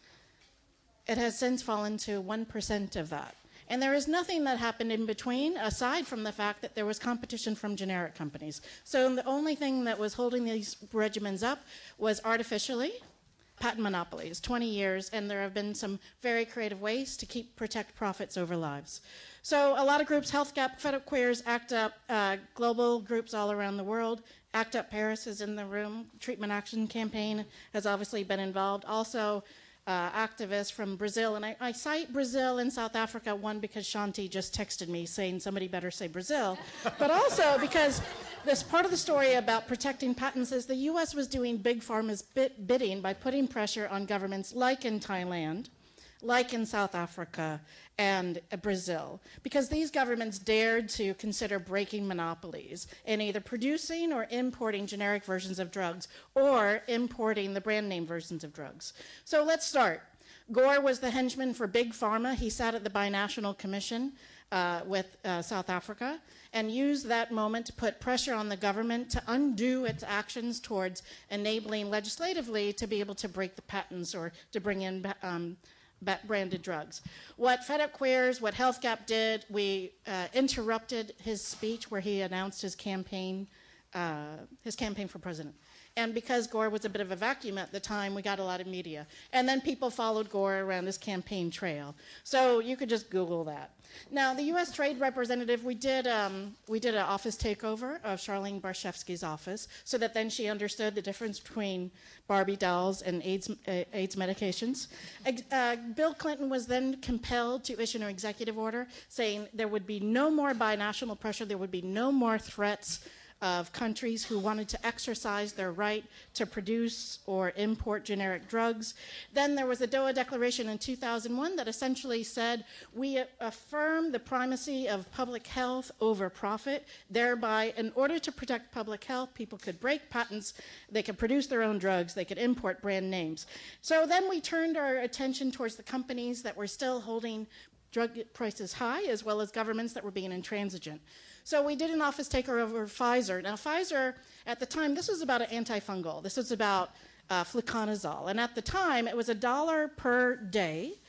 S15: It has since fallen to one percent of that. And there is nothing that happened in between, aside from the fact that there was competition from generic companies. So the only thing that was holding these regimens up was artificially patent monopolies, twenty years, and there have been some very creative ways to keep protect profits over lives. So a lot of groups, Health Gap, Fed Up Queers, ACT UP, uh, global groups all around the world. ACT UP Paris is in the room. Treatment Action Campaign has obviously been involved. Also, uh, activists from Brazil. And I, I cite Brazil and South Africa, one, because Shanti just texted me saying somebody better say Brazil, but also because this part of the story about protecting patents is the U S was doing big pharma's bid- bidding by putting pressure on governments like in Thailand, like in South Africa and Brazil, because these governments dared to consider breaking monopolies and either producing or importing generic versions of drugs or importing the brand name versions of drugs. So let's start. Gore was the henchman for Big Pharma. He sat at the Binational Commission uh, with uh, South Africa and used that moment to put pressure on the government to undo its actions towards enabling legislatively to be able to break the patents or to bring in um, branded drugs. What Fed Up Queers, what Health Gap did, we uh, interrupted his speech where he announced his campaign, uh, his campaign for president. And because Gore was a bit of a vacuum at the time, we got a lot of media. And then people followed Gore around his campaign trail. So you could just Google that. Now, the U S Trade Representative, we did um, we did an office takeover of Charlene Barshefsky's office so that then she understood the difference between Barbie dolls and AIDS, uh, AIDS medications. Uh, Bill Clinton was then compelled to issue an executive order saying there would be no more binational pressure, there would be no more threats of countries who wanted to exercise their right to produce or import generic drugs. Then there was the Doha Declaration in two thousand one that essentially said, we affirm the primacy of public health over profit, thereby, in order to protect public health, people could break patents, they could produce their own drugs, they could import brand names. So then we turned our attention towards the companies that were still holding drug prices high, as well as governments that were being intransigent. So we did an office takeover of Pfizer. Now, Pfizer, at the time, this was about an antifungal. This was about uh, fluconazole. And at the time, it was a dollar per day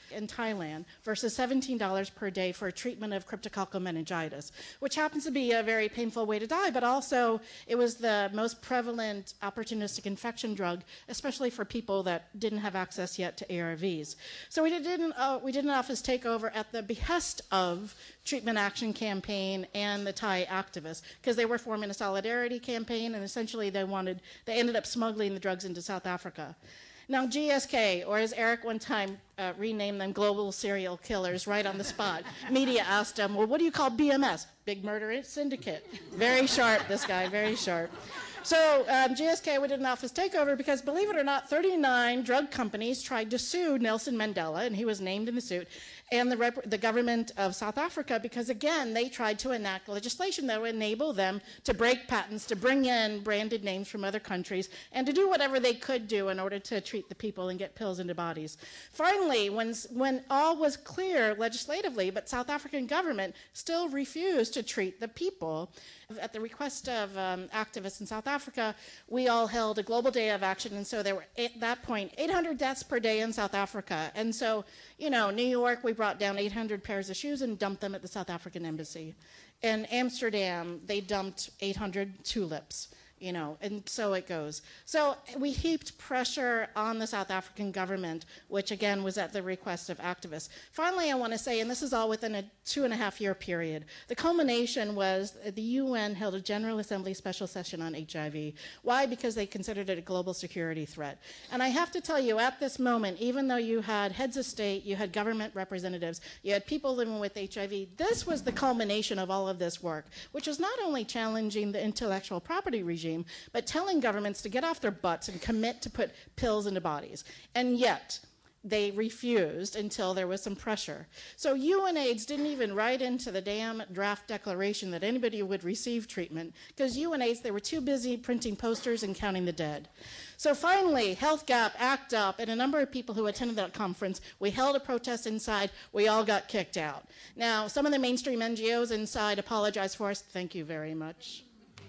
S15: in Thailand versus seventeen dollars per day for a treatment of cryptococcal meningitis, which happens to be a very painful way to die, but also it was the most prevalent opportunistic infection drug, especially for people that didn't have access yet to A R Vs. So we did an, uh, we did an office takeover at the behest of Treatment Action Campaign and the Thai activists, because they were forming a solidarity campaign, and essentially they wanted, they ended up smuggling the drugs into South Africa. Now, G S K, or as Eric one time uh, renamed them, global serial killers, right on the spot. Media asked him, well, what do you call B M S? Big Murder Syndicate. Very sharp, this guy, very sharp. So um, G S K did an office takeover because, believe it or not, thirty-nine drug companies tried to sue Nelson Mandela, and he was named in the suit, and the, rep- the government of South Africa, because, again, they tried to enact legislation that would enable them to break patents, to bring in branded names from other countries, and to do whatever they could do in order to treat the people and get pills into bodies. Finally, when, when all was clear legislatively, but South African government still refused to treat the people, at the request of um, activists in South Africa, we all held a global day of action, and so there were, at that point, eight hundred deaths per day in South Africa. And so, you know, New York, we brought down eight hundred pairs of shoes and dumped them at the South African embassy. In Amsterdam, they dumped eight hundred tulips. You know, and so it goes. So we heaped pressure on the South African government, which again was at the request of activists. Finally, I want to say, and this is all within a two and a half year period, the culmination was the U N held a General Assembly special session on H I V. Why? Because they considered it a global security threat. And I have to tell you, at this moment, even though you had heads of state, you had government representatives, you had people living with H I V, this was the culmination of all of this work, which was not only challenging the intellectual property regime, but telling governments to get off their butts and commit to put pills into bodies. And yet, they refused until there was some pressure. So UNAIDS didn't even write into the damn draft declaration that anybody would receive treatment, because UNAIDS, they were too busy printing posters and counting the dead. So finally, HealthGap, ACT UP, and a number of people who attended that conference, we held a protest inside. We all got kicked out. Now, some of the mainstream N G Os inside apologized for us. Thank you very much.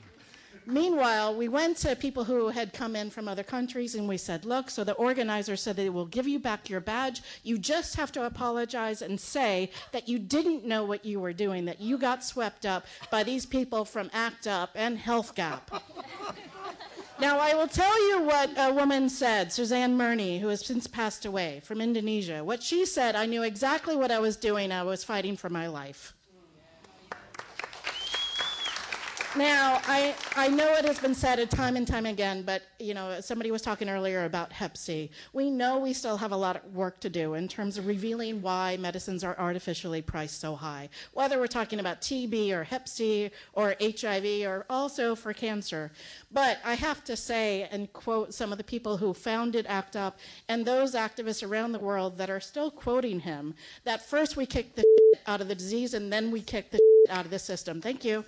S15: Meanwhile, we went to people who had come in from other countries, and we said, look, so the organizers said they will give you back your badge. You just have to apologize and say that you didn't know what you were doing, that you got swept up by these people from ACT UP and HealthGap. Now, I will tell you what a woman said, Suzanne Murni, who has since passed away, from Indonesia. What she said, I knew exactly what I was doing. I was fighting for my life. Now, I, I know it has been said time and time again, but, you know, somebody was talking earlier about hep C. We know we still have a lot of work to do in terms of revealing why medicines are artificially priced so high, whether we're talking about T B or hep C or H I V or also for cancer. But I have to say, and quote some of the people who founded ACT UP and those activists around the world that are still quoting him, that first we kick the shit out of the disease and then we kick the shit out of the system. Thank you.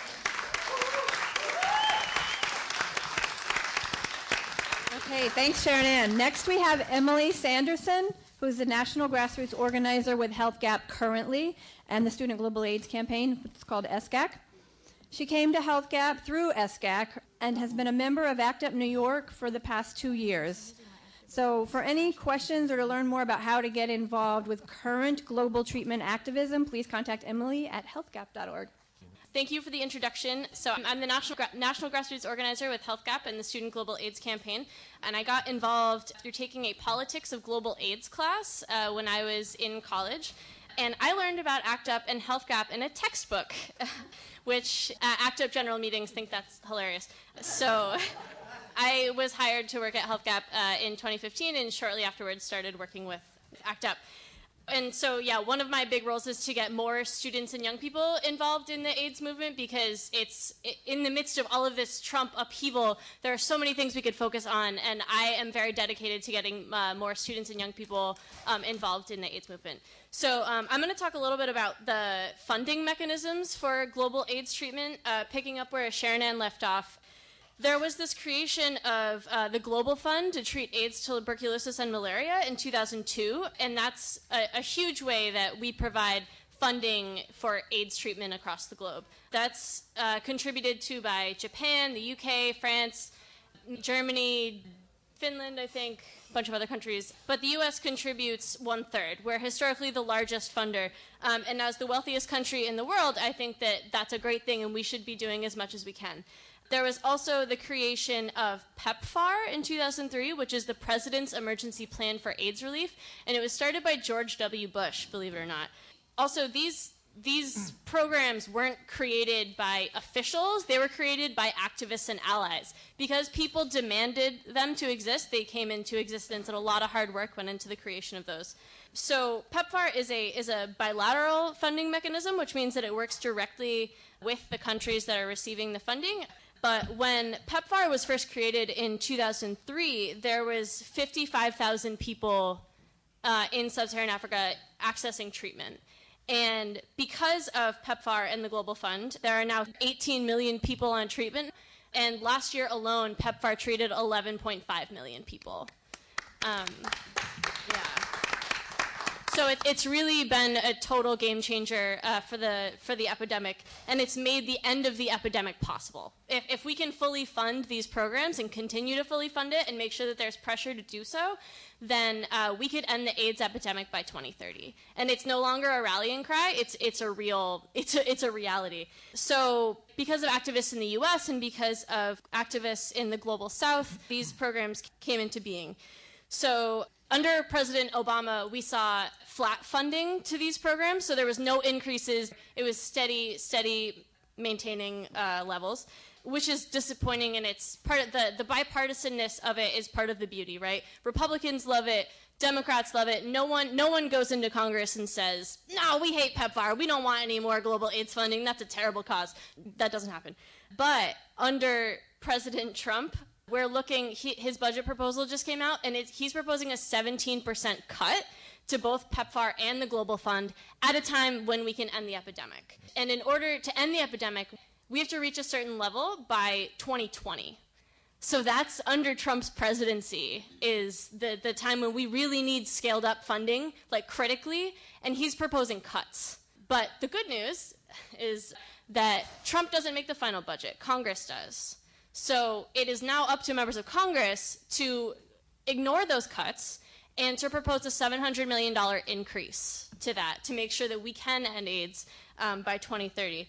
S13: Okay, thanks, Sharon Ann. Next, we have Emily Sanderson, who's the national grassroots organizer with HealthGap currently and the Student Global AIDS Campaign, which is called S G A C. She came to HealthGap through S G A C and has been a member of ACT UP New York for the past two years. So for any questions or to learn more about how to get involved with current global treatment activism, please contact Emily at health gap dot org.
S16: Thank you for the introduction. So I'm the National, Gra- National Grassroots Organizer with HealthGap and the Student Global AIDS Campaign, and I got involved through taking a Politics of Global AIDS class uh, when I was in college, and I learned about ACT UP and HealthGap in a textbook, which uh, ACT UP general meetings think that's hilarious. So I was hired to work at HealthGap uh, in twenty fifteen, and shortly afterwards started working with ACT UP. And so, yeah, one of my big roles is to get more students and young people involved in the AIDS movement, because it's in the midst of all of this Trump upheaval, there are so many things we could focus on, and I am very dedicated to getting uh, more students and young people um, involved in the AIDS movement. So um, I'm going to talk a little bit about the funding mechanisms for global AIDS treatment, uh, picking up where Sharon Ann left off. There was this creation of uh, the Global Fund to treat AIDS, tuberculosis, and malaria in two thousand two, and that's a, a huge way that we provide funding for AIDS treatment across the globe. That's uh, contributed to by Japan, the U K, France, Germany, Finland, I think, a bunch of other countries. But the U S contributes one-third. We're historically the largest funder. Um, and as the wealthiest country in the world, I think that that's a great thing, and we should be doing as much as we can. There was also the creation of PEPFAR in two thousand three, which is the President's Emergency Plan for AIDS Relief, and it was started by George W. Bush, believe it or not. Also, these these programs weren't created by officials. They were created by activists and allies. Because people demanded them to exist, they came into existence, and a lot of hard work went into the creation of those. So PEPFAR is a is a bilateral funding mechanism, which means that it works directly with the countries that are receiving the funding. But when PEPFAR was first created in two thousand three, there was fifty-five thousand people uh, in sub-Saharan Africa accessing treatment. And because of PEPFAR and the Global Fund, there are now eighteen million people on treatment. And last year alone, PEPFAR treated eleven point five million people. Um, yeah. So it, it's really been a total game changer uh, for the for the epidemic, and it's made the end of the epidemic possible. If, if we can fully fund these programs and continue to fully fund it and make sure that there's pressure to do so, then uh, we could end the AIDS epidemic by twenty thirty. And it's no longer a rallying cry; it's it's a real it's a, it's a reality. So because of activists in the U S and because of activists in the global South, these programs came into being. So under President Obama, we saw flat funding to these programs, so there was no increases. It was steady, steady maintaining uh, levels, which is disappointing, and it's part of the, the bipartisanness of it is part of the beauty, right? Republicans love it. Democrats love it. No one, no one goes into Congress and says, no, we hate PEPFAR. We don't want any more global AIDS funding. That's a terrible cause. That doesn't happen. But under President Trump, we're looking, he, his budget proposal just came out, and it's, he's proposing a seventeen percent cut to both PEPFAR and the Global Fund at a time when we can end the epidemic. And in order to end the epidemic, we have to reach a certain level by twenty twenty. So that's under Trump's presidency is the, the time when we really need scaled up funding, like critically, and he's proposing cuts. But the good news is that Trump doesn't make the final budget, Congress does. So it is now up to members of Congress to ignore those cuts and to propose a seven hundred million dollars increase to that to make sure that we can end AIDS um, by twenty thirty.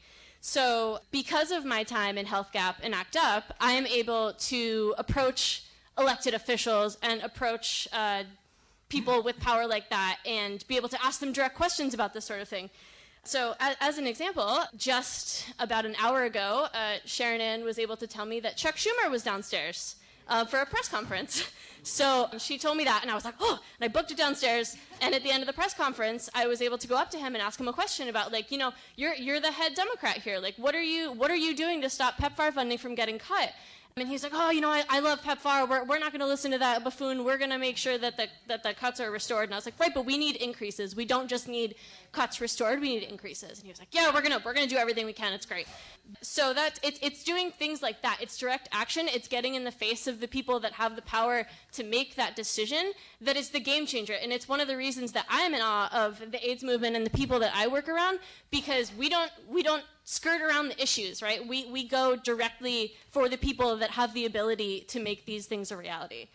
S16: So because of my time in Health Gap and ACT UP, I am able to approach elected officials and approach uh, people with power like that and be able to ask them direct questions about this sort of thing. So as, as an example, just about an hour ago, uh, Sharon Ann was able to tell me that Chuck Schumer was downstairs uh, for a press conference. So she told me that, and I was like, oh, and I booked it downstairs. And at the end of the press conference, I was able to go up to him and ask him a question about, like, you know, you're you're the head Democrat here. Like, what are you what are you doing to stop PEPFAR funding from getting cut? And he's like, oh, you know, I, I love PEPFAR. We're, we're not going to listen to that buffoon. We're going to make sure that the, that the cuts are restored. And I was like, right, but we need increases. We don't just need cuts restored. We need increases. And he was like, yeah, we're going to we're gonna do everything we can. It's great. So that it, it's doing things like that. It's direct action. It's getting in the face of the people that have the power to make that decision that is the game changer. And it's one of the reasons that I'm in awe of the AIDS movement and the people that I work around, because we don't we don't skirt around the issues, right? We we go directly for the people that have the ability to make these things a reality.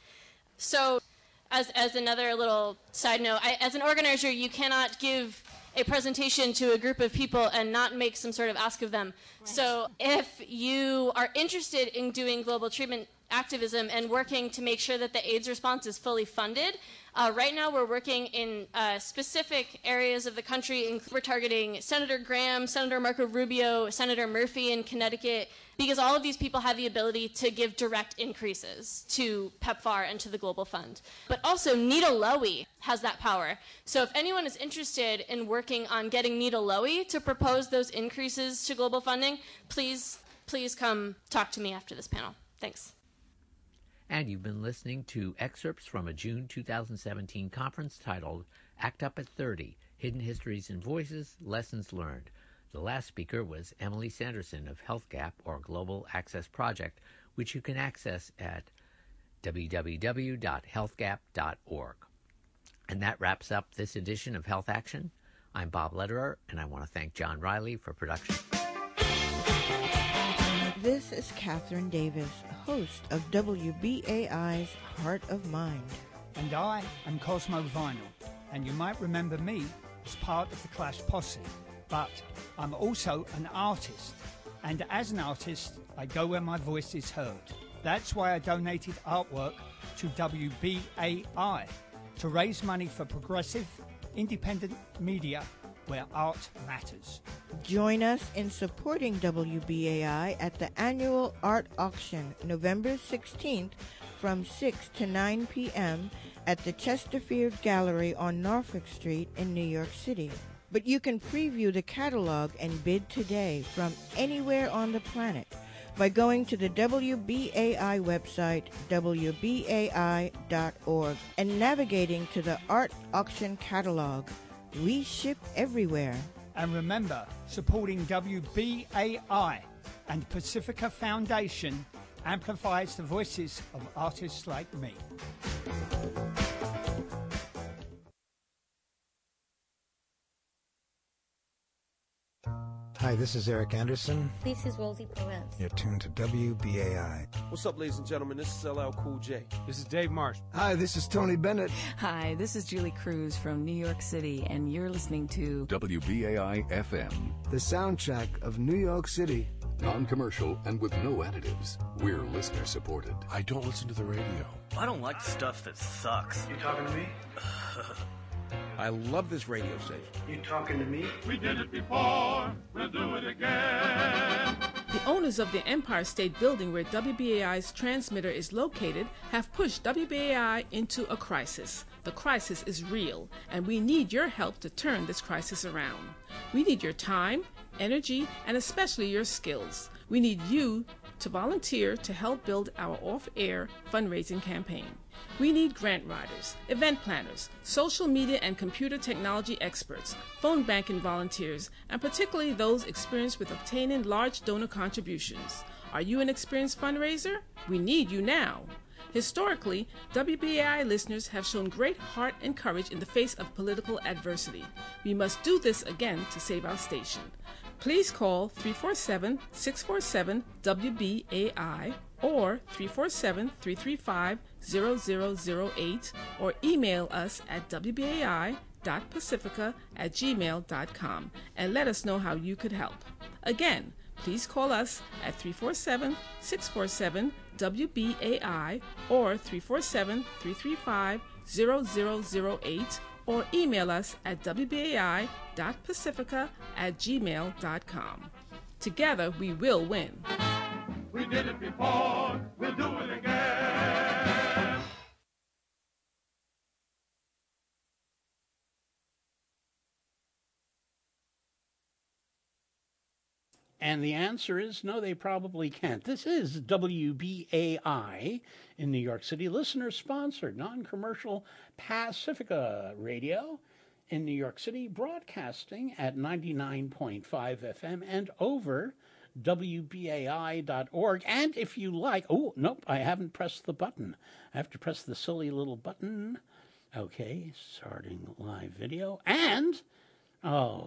S16: So as as another little side note, I, as an organizer, you cannot give a presentation to a group of people and not make some sort of ask of them. Right. So if you are interested in doing global treatment activism and working to make sure that the AIDS response is fully funded, uh, right now we're working in uh, specific areas of the country. We're targeting Senator Graham, Senator Marco Rubio, Senator Murphy in Connecticut, because all of these people have the ability to give direct increases to PEPFAR and to the Global Fund. But also Nita Lowey has that power. So if anyone is interested in working on getting Nita Lowey to propose those increases to global funding, please, please come talk to me after this panel. Thanks.
S12: And you've been listening to excerpts from a June two thousand seventeen conference titled ACT UP at thirty, Hidden Histories and Voices, Lessons Learned. The last speaker was Emily Sanderson of Health Gap, or Global Access Project, which you can access at w w w dot health gap dot org. And that wraps up this edition of Health Action. I'm Bob Lederer, and I want to thank John Riley for production.
S10: This is Catherine Davis, host of W B A I's Heart of Mind.
S11: And I am Cosmo Vinyl, and you might remember me as part of the Clash Posse, but I'm also an artist, and as an artist, I go where my voice is heard. That's why I donated artwork to W B A I, to raise money for progressive, independent media where art matters.
S10: Join us in supporting W B A I at the annual art auction November sixteenth from six to nine p.m. at the Chesterfield Gallery on Norfolk Street in New York City. But you can preview the catalog and bid today from anywhere on the planet by going to the W B A I website, W B A I dot org, and navigating to the art auction catalog. We ship everywhere.
S11: And remember, supporting W B A I and Pacifica Foundation amplifies the voices of artists like me.
S17: Hi, this is Eric Anderson.
S18: This is Rosie Perez.
S17: You're tuned to W B A I.
S19: What's up, ladies and gentlemen? This is L L Cool J.
S20: This is Dave Marsh.
S17: Hi, this is Tony Bennett.
S21: Hi, this is Julie Cruz from New York City, and you're listening to
S22: W B A I F M.
S17: The soundtrack of New York City.
S22: Non-commercial and with no additives. We're listener supported.
S23: I don't listen to the radio.
S24: I don't like stuff that sucks.
S25: You talking to me?
S23: I love this radio station.
S25: You talking to me?
S26: We did it before, we'll do it again.
S27: The owners of the Empire State Building, where W B A I's transmitter is located, have pushed W B A I into a crisis. The crisis is real, and we need your help to turn this crisis around. We need your time, energy, and especially your skills. We need you to volunteer to help build our off-air fundraising campaign. We need grant writers, event planners, social media and computer technology experts, phone banking volunteers, and particularly those experienced with obtaining large donor contributions. Are you an experienced fundraiser? We need you now. Historically, W B A I listeners have shown great heart and courage in the face of political adversity. We must do this again to save our station. Please call three four seven, six four seven, W B A I or three four seven, three three five, zero zero zero eight or email us at W B A I dot pacifica at gmail dot com and let us know how you could help. Again, please call us at three four seven, six four seven, W B A I or three four seven, three three five, zero zero zero eight or email us at W B A I dot pacifica at gmail dot com. Together we will win.
S26: We did it before, we'll do it again.
S28: And the answer is no, they probably can't. This is W B A I in New York City, listener-sponsored, non-commercial Pacifica Radio in New York City, broadcasting at ninety-nine point five F M and over W B A I dot org. And if you like, oh, nope, I haven't pressed the button. I have to press the silly little button. Okay, starting live video. And, oh...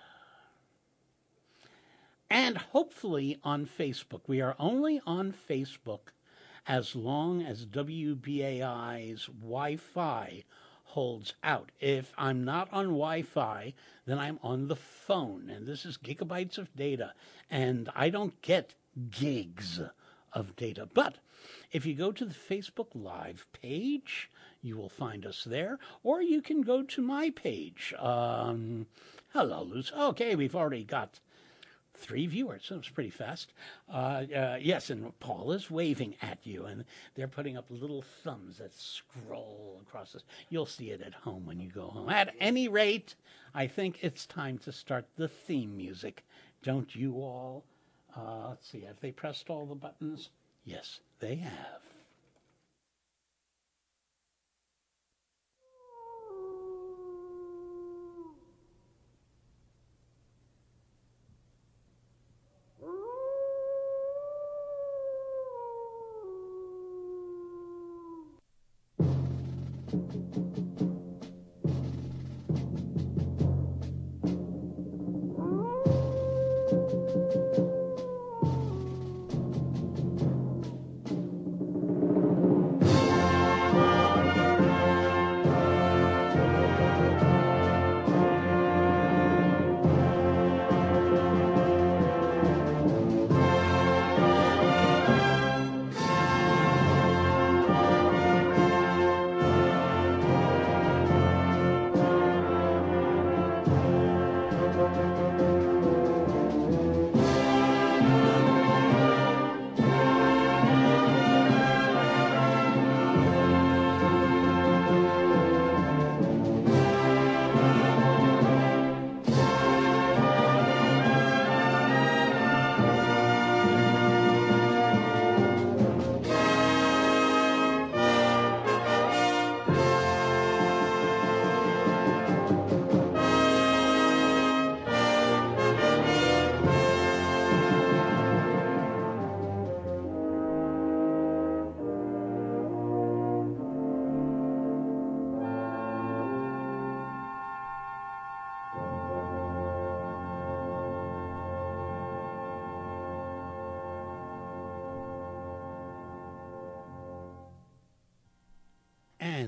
S28: And hopefully on Facebook. We are only on Facebook as long as W B A I's Wi-Fi holds out. If I'm not on Wi-Fi, then I'm on the phone. And this is gigabytes of data. And I don't get gigs of data. But if you go to the Facebook Live page, you will find us there. Or you can go to my page. Um, hello, Luce. Okay, we've already got... three viewers. So it was pretty fast. Uh, uh, yes, and Paul is waving at you, and they're putting up little thumbs that scroll across this. You'll see it at home when you go home. At any rate, I think it's time to start the theme music. Don't you all? Uh, let's see, have they pressed all the buttons? Yes, they have.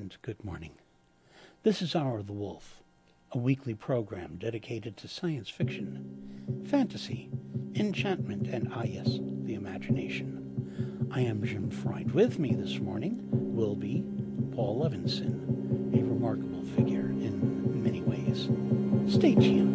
S28: and good morning. This is Hour of the Wolf, a weekly program dedicated to science fiction, fantasy, enchantment, and, ah yes, the imagination. I am Jim Fried. With me this morning will be Paul Levinson, a remarkable figure in many ways. Stay tuned.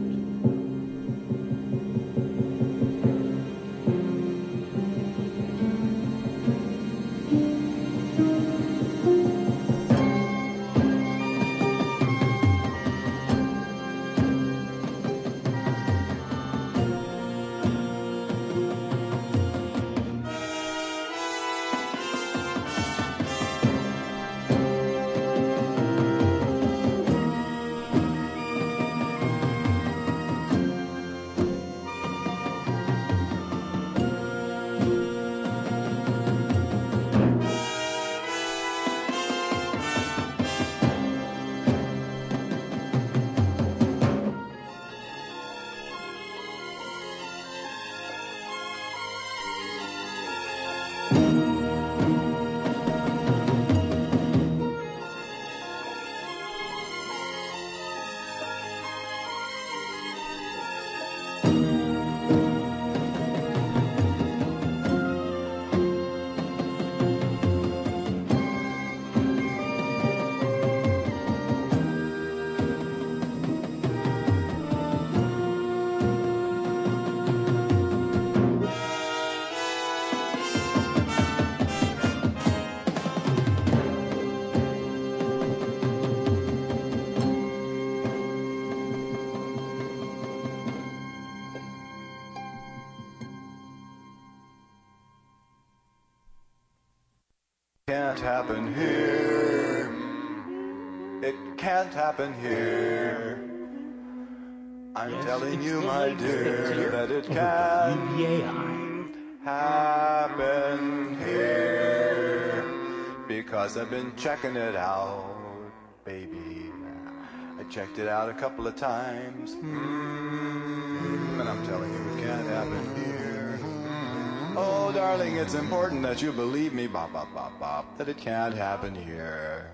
S1: Can't happen here. It can't happen here. I'm yes, telling you, my dear, that it can't happen here. Because I've been checking it out, baby. I checked it out a couple of times. Mm, and I'm telling you, it can't happen here. Oh, darling, it's important that you believe me, bop, bop, bop, bop, that it can't happen here.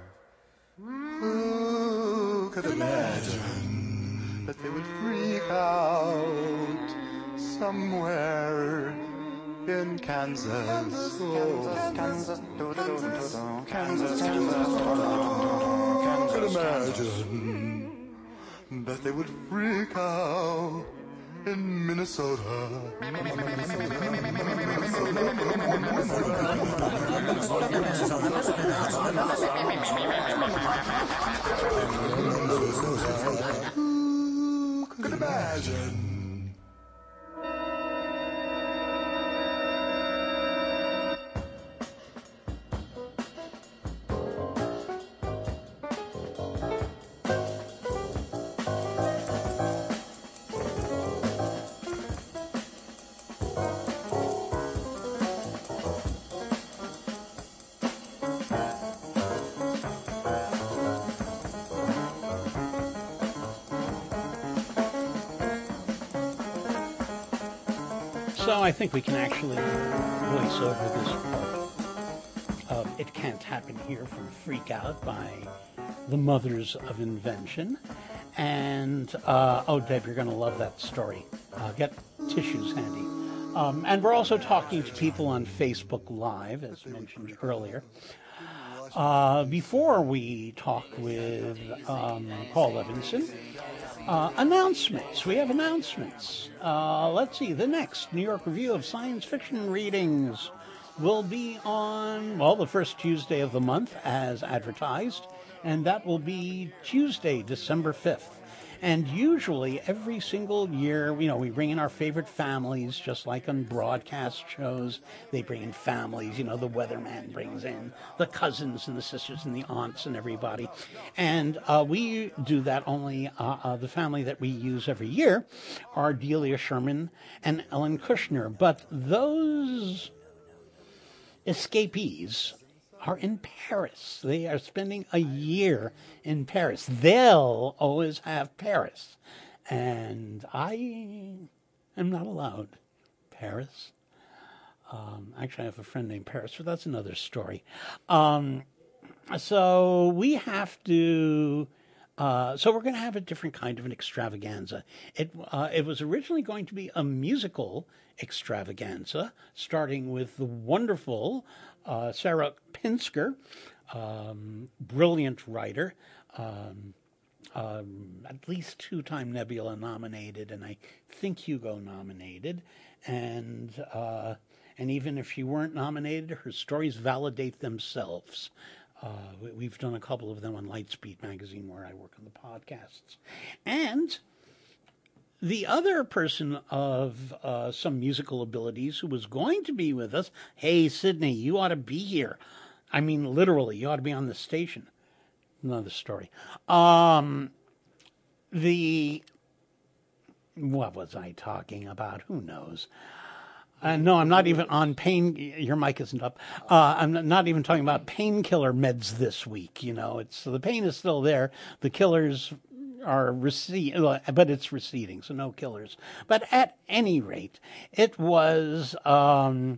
S1: Who could imagine that they would freak out somewhere in Kansas? Oh, Kansas, Kansas, Kansas, Kansas. Who could imagine that they would freak out in Minnesota? Who could imagine?
S28: So I think we can actually voice over this part of It Can't Happen Here from Freak Out by the Mothers of Invention. And, uh, oh, Dave, you're going to love that story. Uh, get tissues handy. Um, and we're also talking to people on Facebook Live, as mentioned earlier. Uh, before we talk with um, Paul Levinson, Uh, announcements. We have announcements. Uh, let's see. The next New York Review of Science Fiction readings will be on, well, the first Tuesday of the month as advertised, and that will be Tuesday, December fifth. And usually every single year, you know, we bring in our favorite families, just like on broadcast shows. They bring in families, you know, the weatherman brings in the cousins and the sisters and the aunts and everybody. And uh, we do that only, uh, uh, the family that we use every year are Delia Sherman and Ellen Kushner. But those escapees are in Paris. They are spending a year in Paris. They'll always have Paris. And I am not allowed Paris. Um, actually, I have a friend named Paris, but that's another story. Um, so we have to. Uh, so we're going to have a different kind of an extravaganza. It uh, it was originally going to be a musical extravaganza, starting with the wonderful uh, Sarah Pinsker, um, brilliant writer, um, um, at least two-time Nebula nominated, and I think Hugo nominated, and uh, and even if she weren't nominated, her stories validate themselves. Uh, we've done a couple of them on Lightspeed magazine where I work on the podcasts. And the other person of uh, some musical abilities who was going to be with us, hey, Sydney, you ought to be here. I mean, literally, you ought to be on the station. Another story. Um, the, what was I talking about? Who knows? Uh, no, I'm not even on pain. Your mic isn't up. Uh, I'm not even talking about painkiller meds this week. You know, it's the pain is still there. The killers are receding, but it's receding, so no killers. But at any rate, it was um,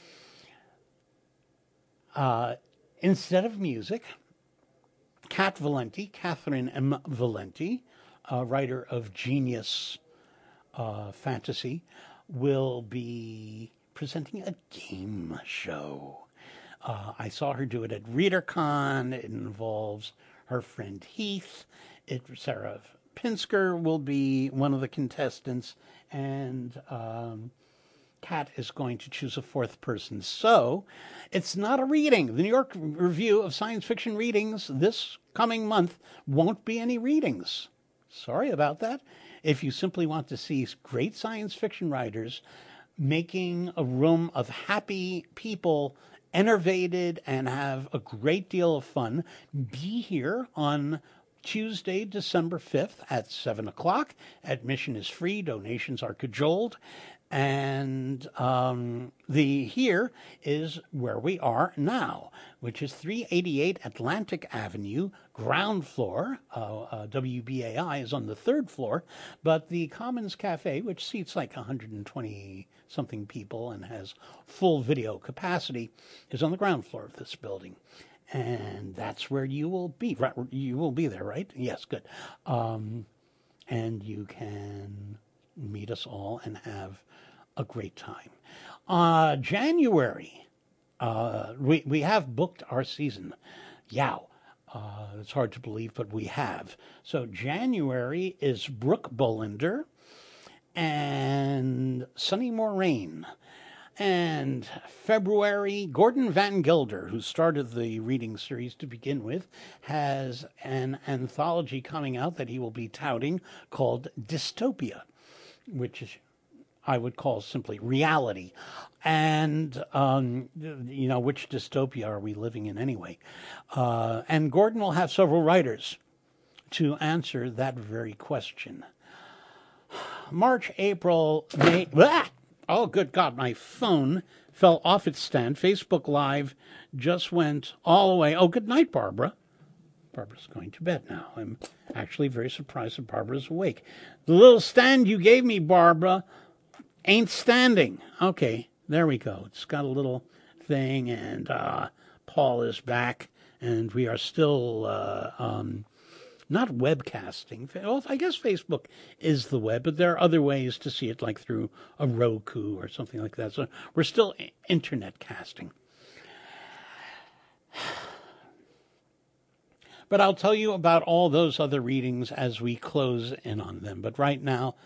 S28: uh, instead of music, Kat Valenti, Catherine M. Valenti, a writer of Genius uh, Fantasy, will be presenting a game show. Uh, I saw her do it at ReaderCon. It involves her friend Heath. It, Sarah Pinsker will be one of the contestants, and um, Kat is going to choose a fourth person. So it's not a reading. The New York Review of Science Fiction Readings this coming month won't be any readings. Sorry about that. If you simply want to see great science fiction writers making a room of happy people enervated and have a great deal of fun, be here on Tuesday, December fifth at seven o'clock. Admission is free. Donations are cajoled. And um, the here is where we are now, which is three eighty-eight Atlantic Avenue, ground floor. Uh, uh, W B A I is on the third floor, but the Commons Cafe, which seats like one hundred twenty-something people and has full video capacity, is on the ground floor of this building. And that's where you will be. Right, you will be there, right? Yes, good. Um, and you can meet us all and have a great time. Uh, January, uh, we, we have booked our season. Yow. Uh, it's hard to believe, but we have. So January is Brooke Bolander and Sunny Moraine. And February, Gordon Van Gelder, who started the reading series to begin with, has an anthology coming out that he will be touting called Dystopia, which is, I would call simply reality. And, um, you know, which dystopia are we living in anyway? Uh, and Gordon will have several writers to answer that very question. March, April, May... Ah! Oh, good God, my phone fell off its stand. Facebook Live just went all the way. Oh, good night, Barbara. Barbara's going to bed now. I'm actually very surprised that Barbara's awake. The little stand you gave me, Barbara, ain't standing. Okay, there we go. It's got a little thing, and uh, Paul is back, and we are still uh, um, not webcasting. Well, I guess Facebook is the web, but there are other ways to see it, like through a Roku or something like that. So we're still internet casting. But I'll tell you about all those other readings as we close in on them. But right now,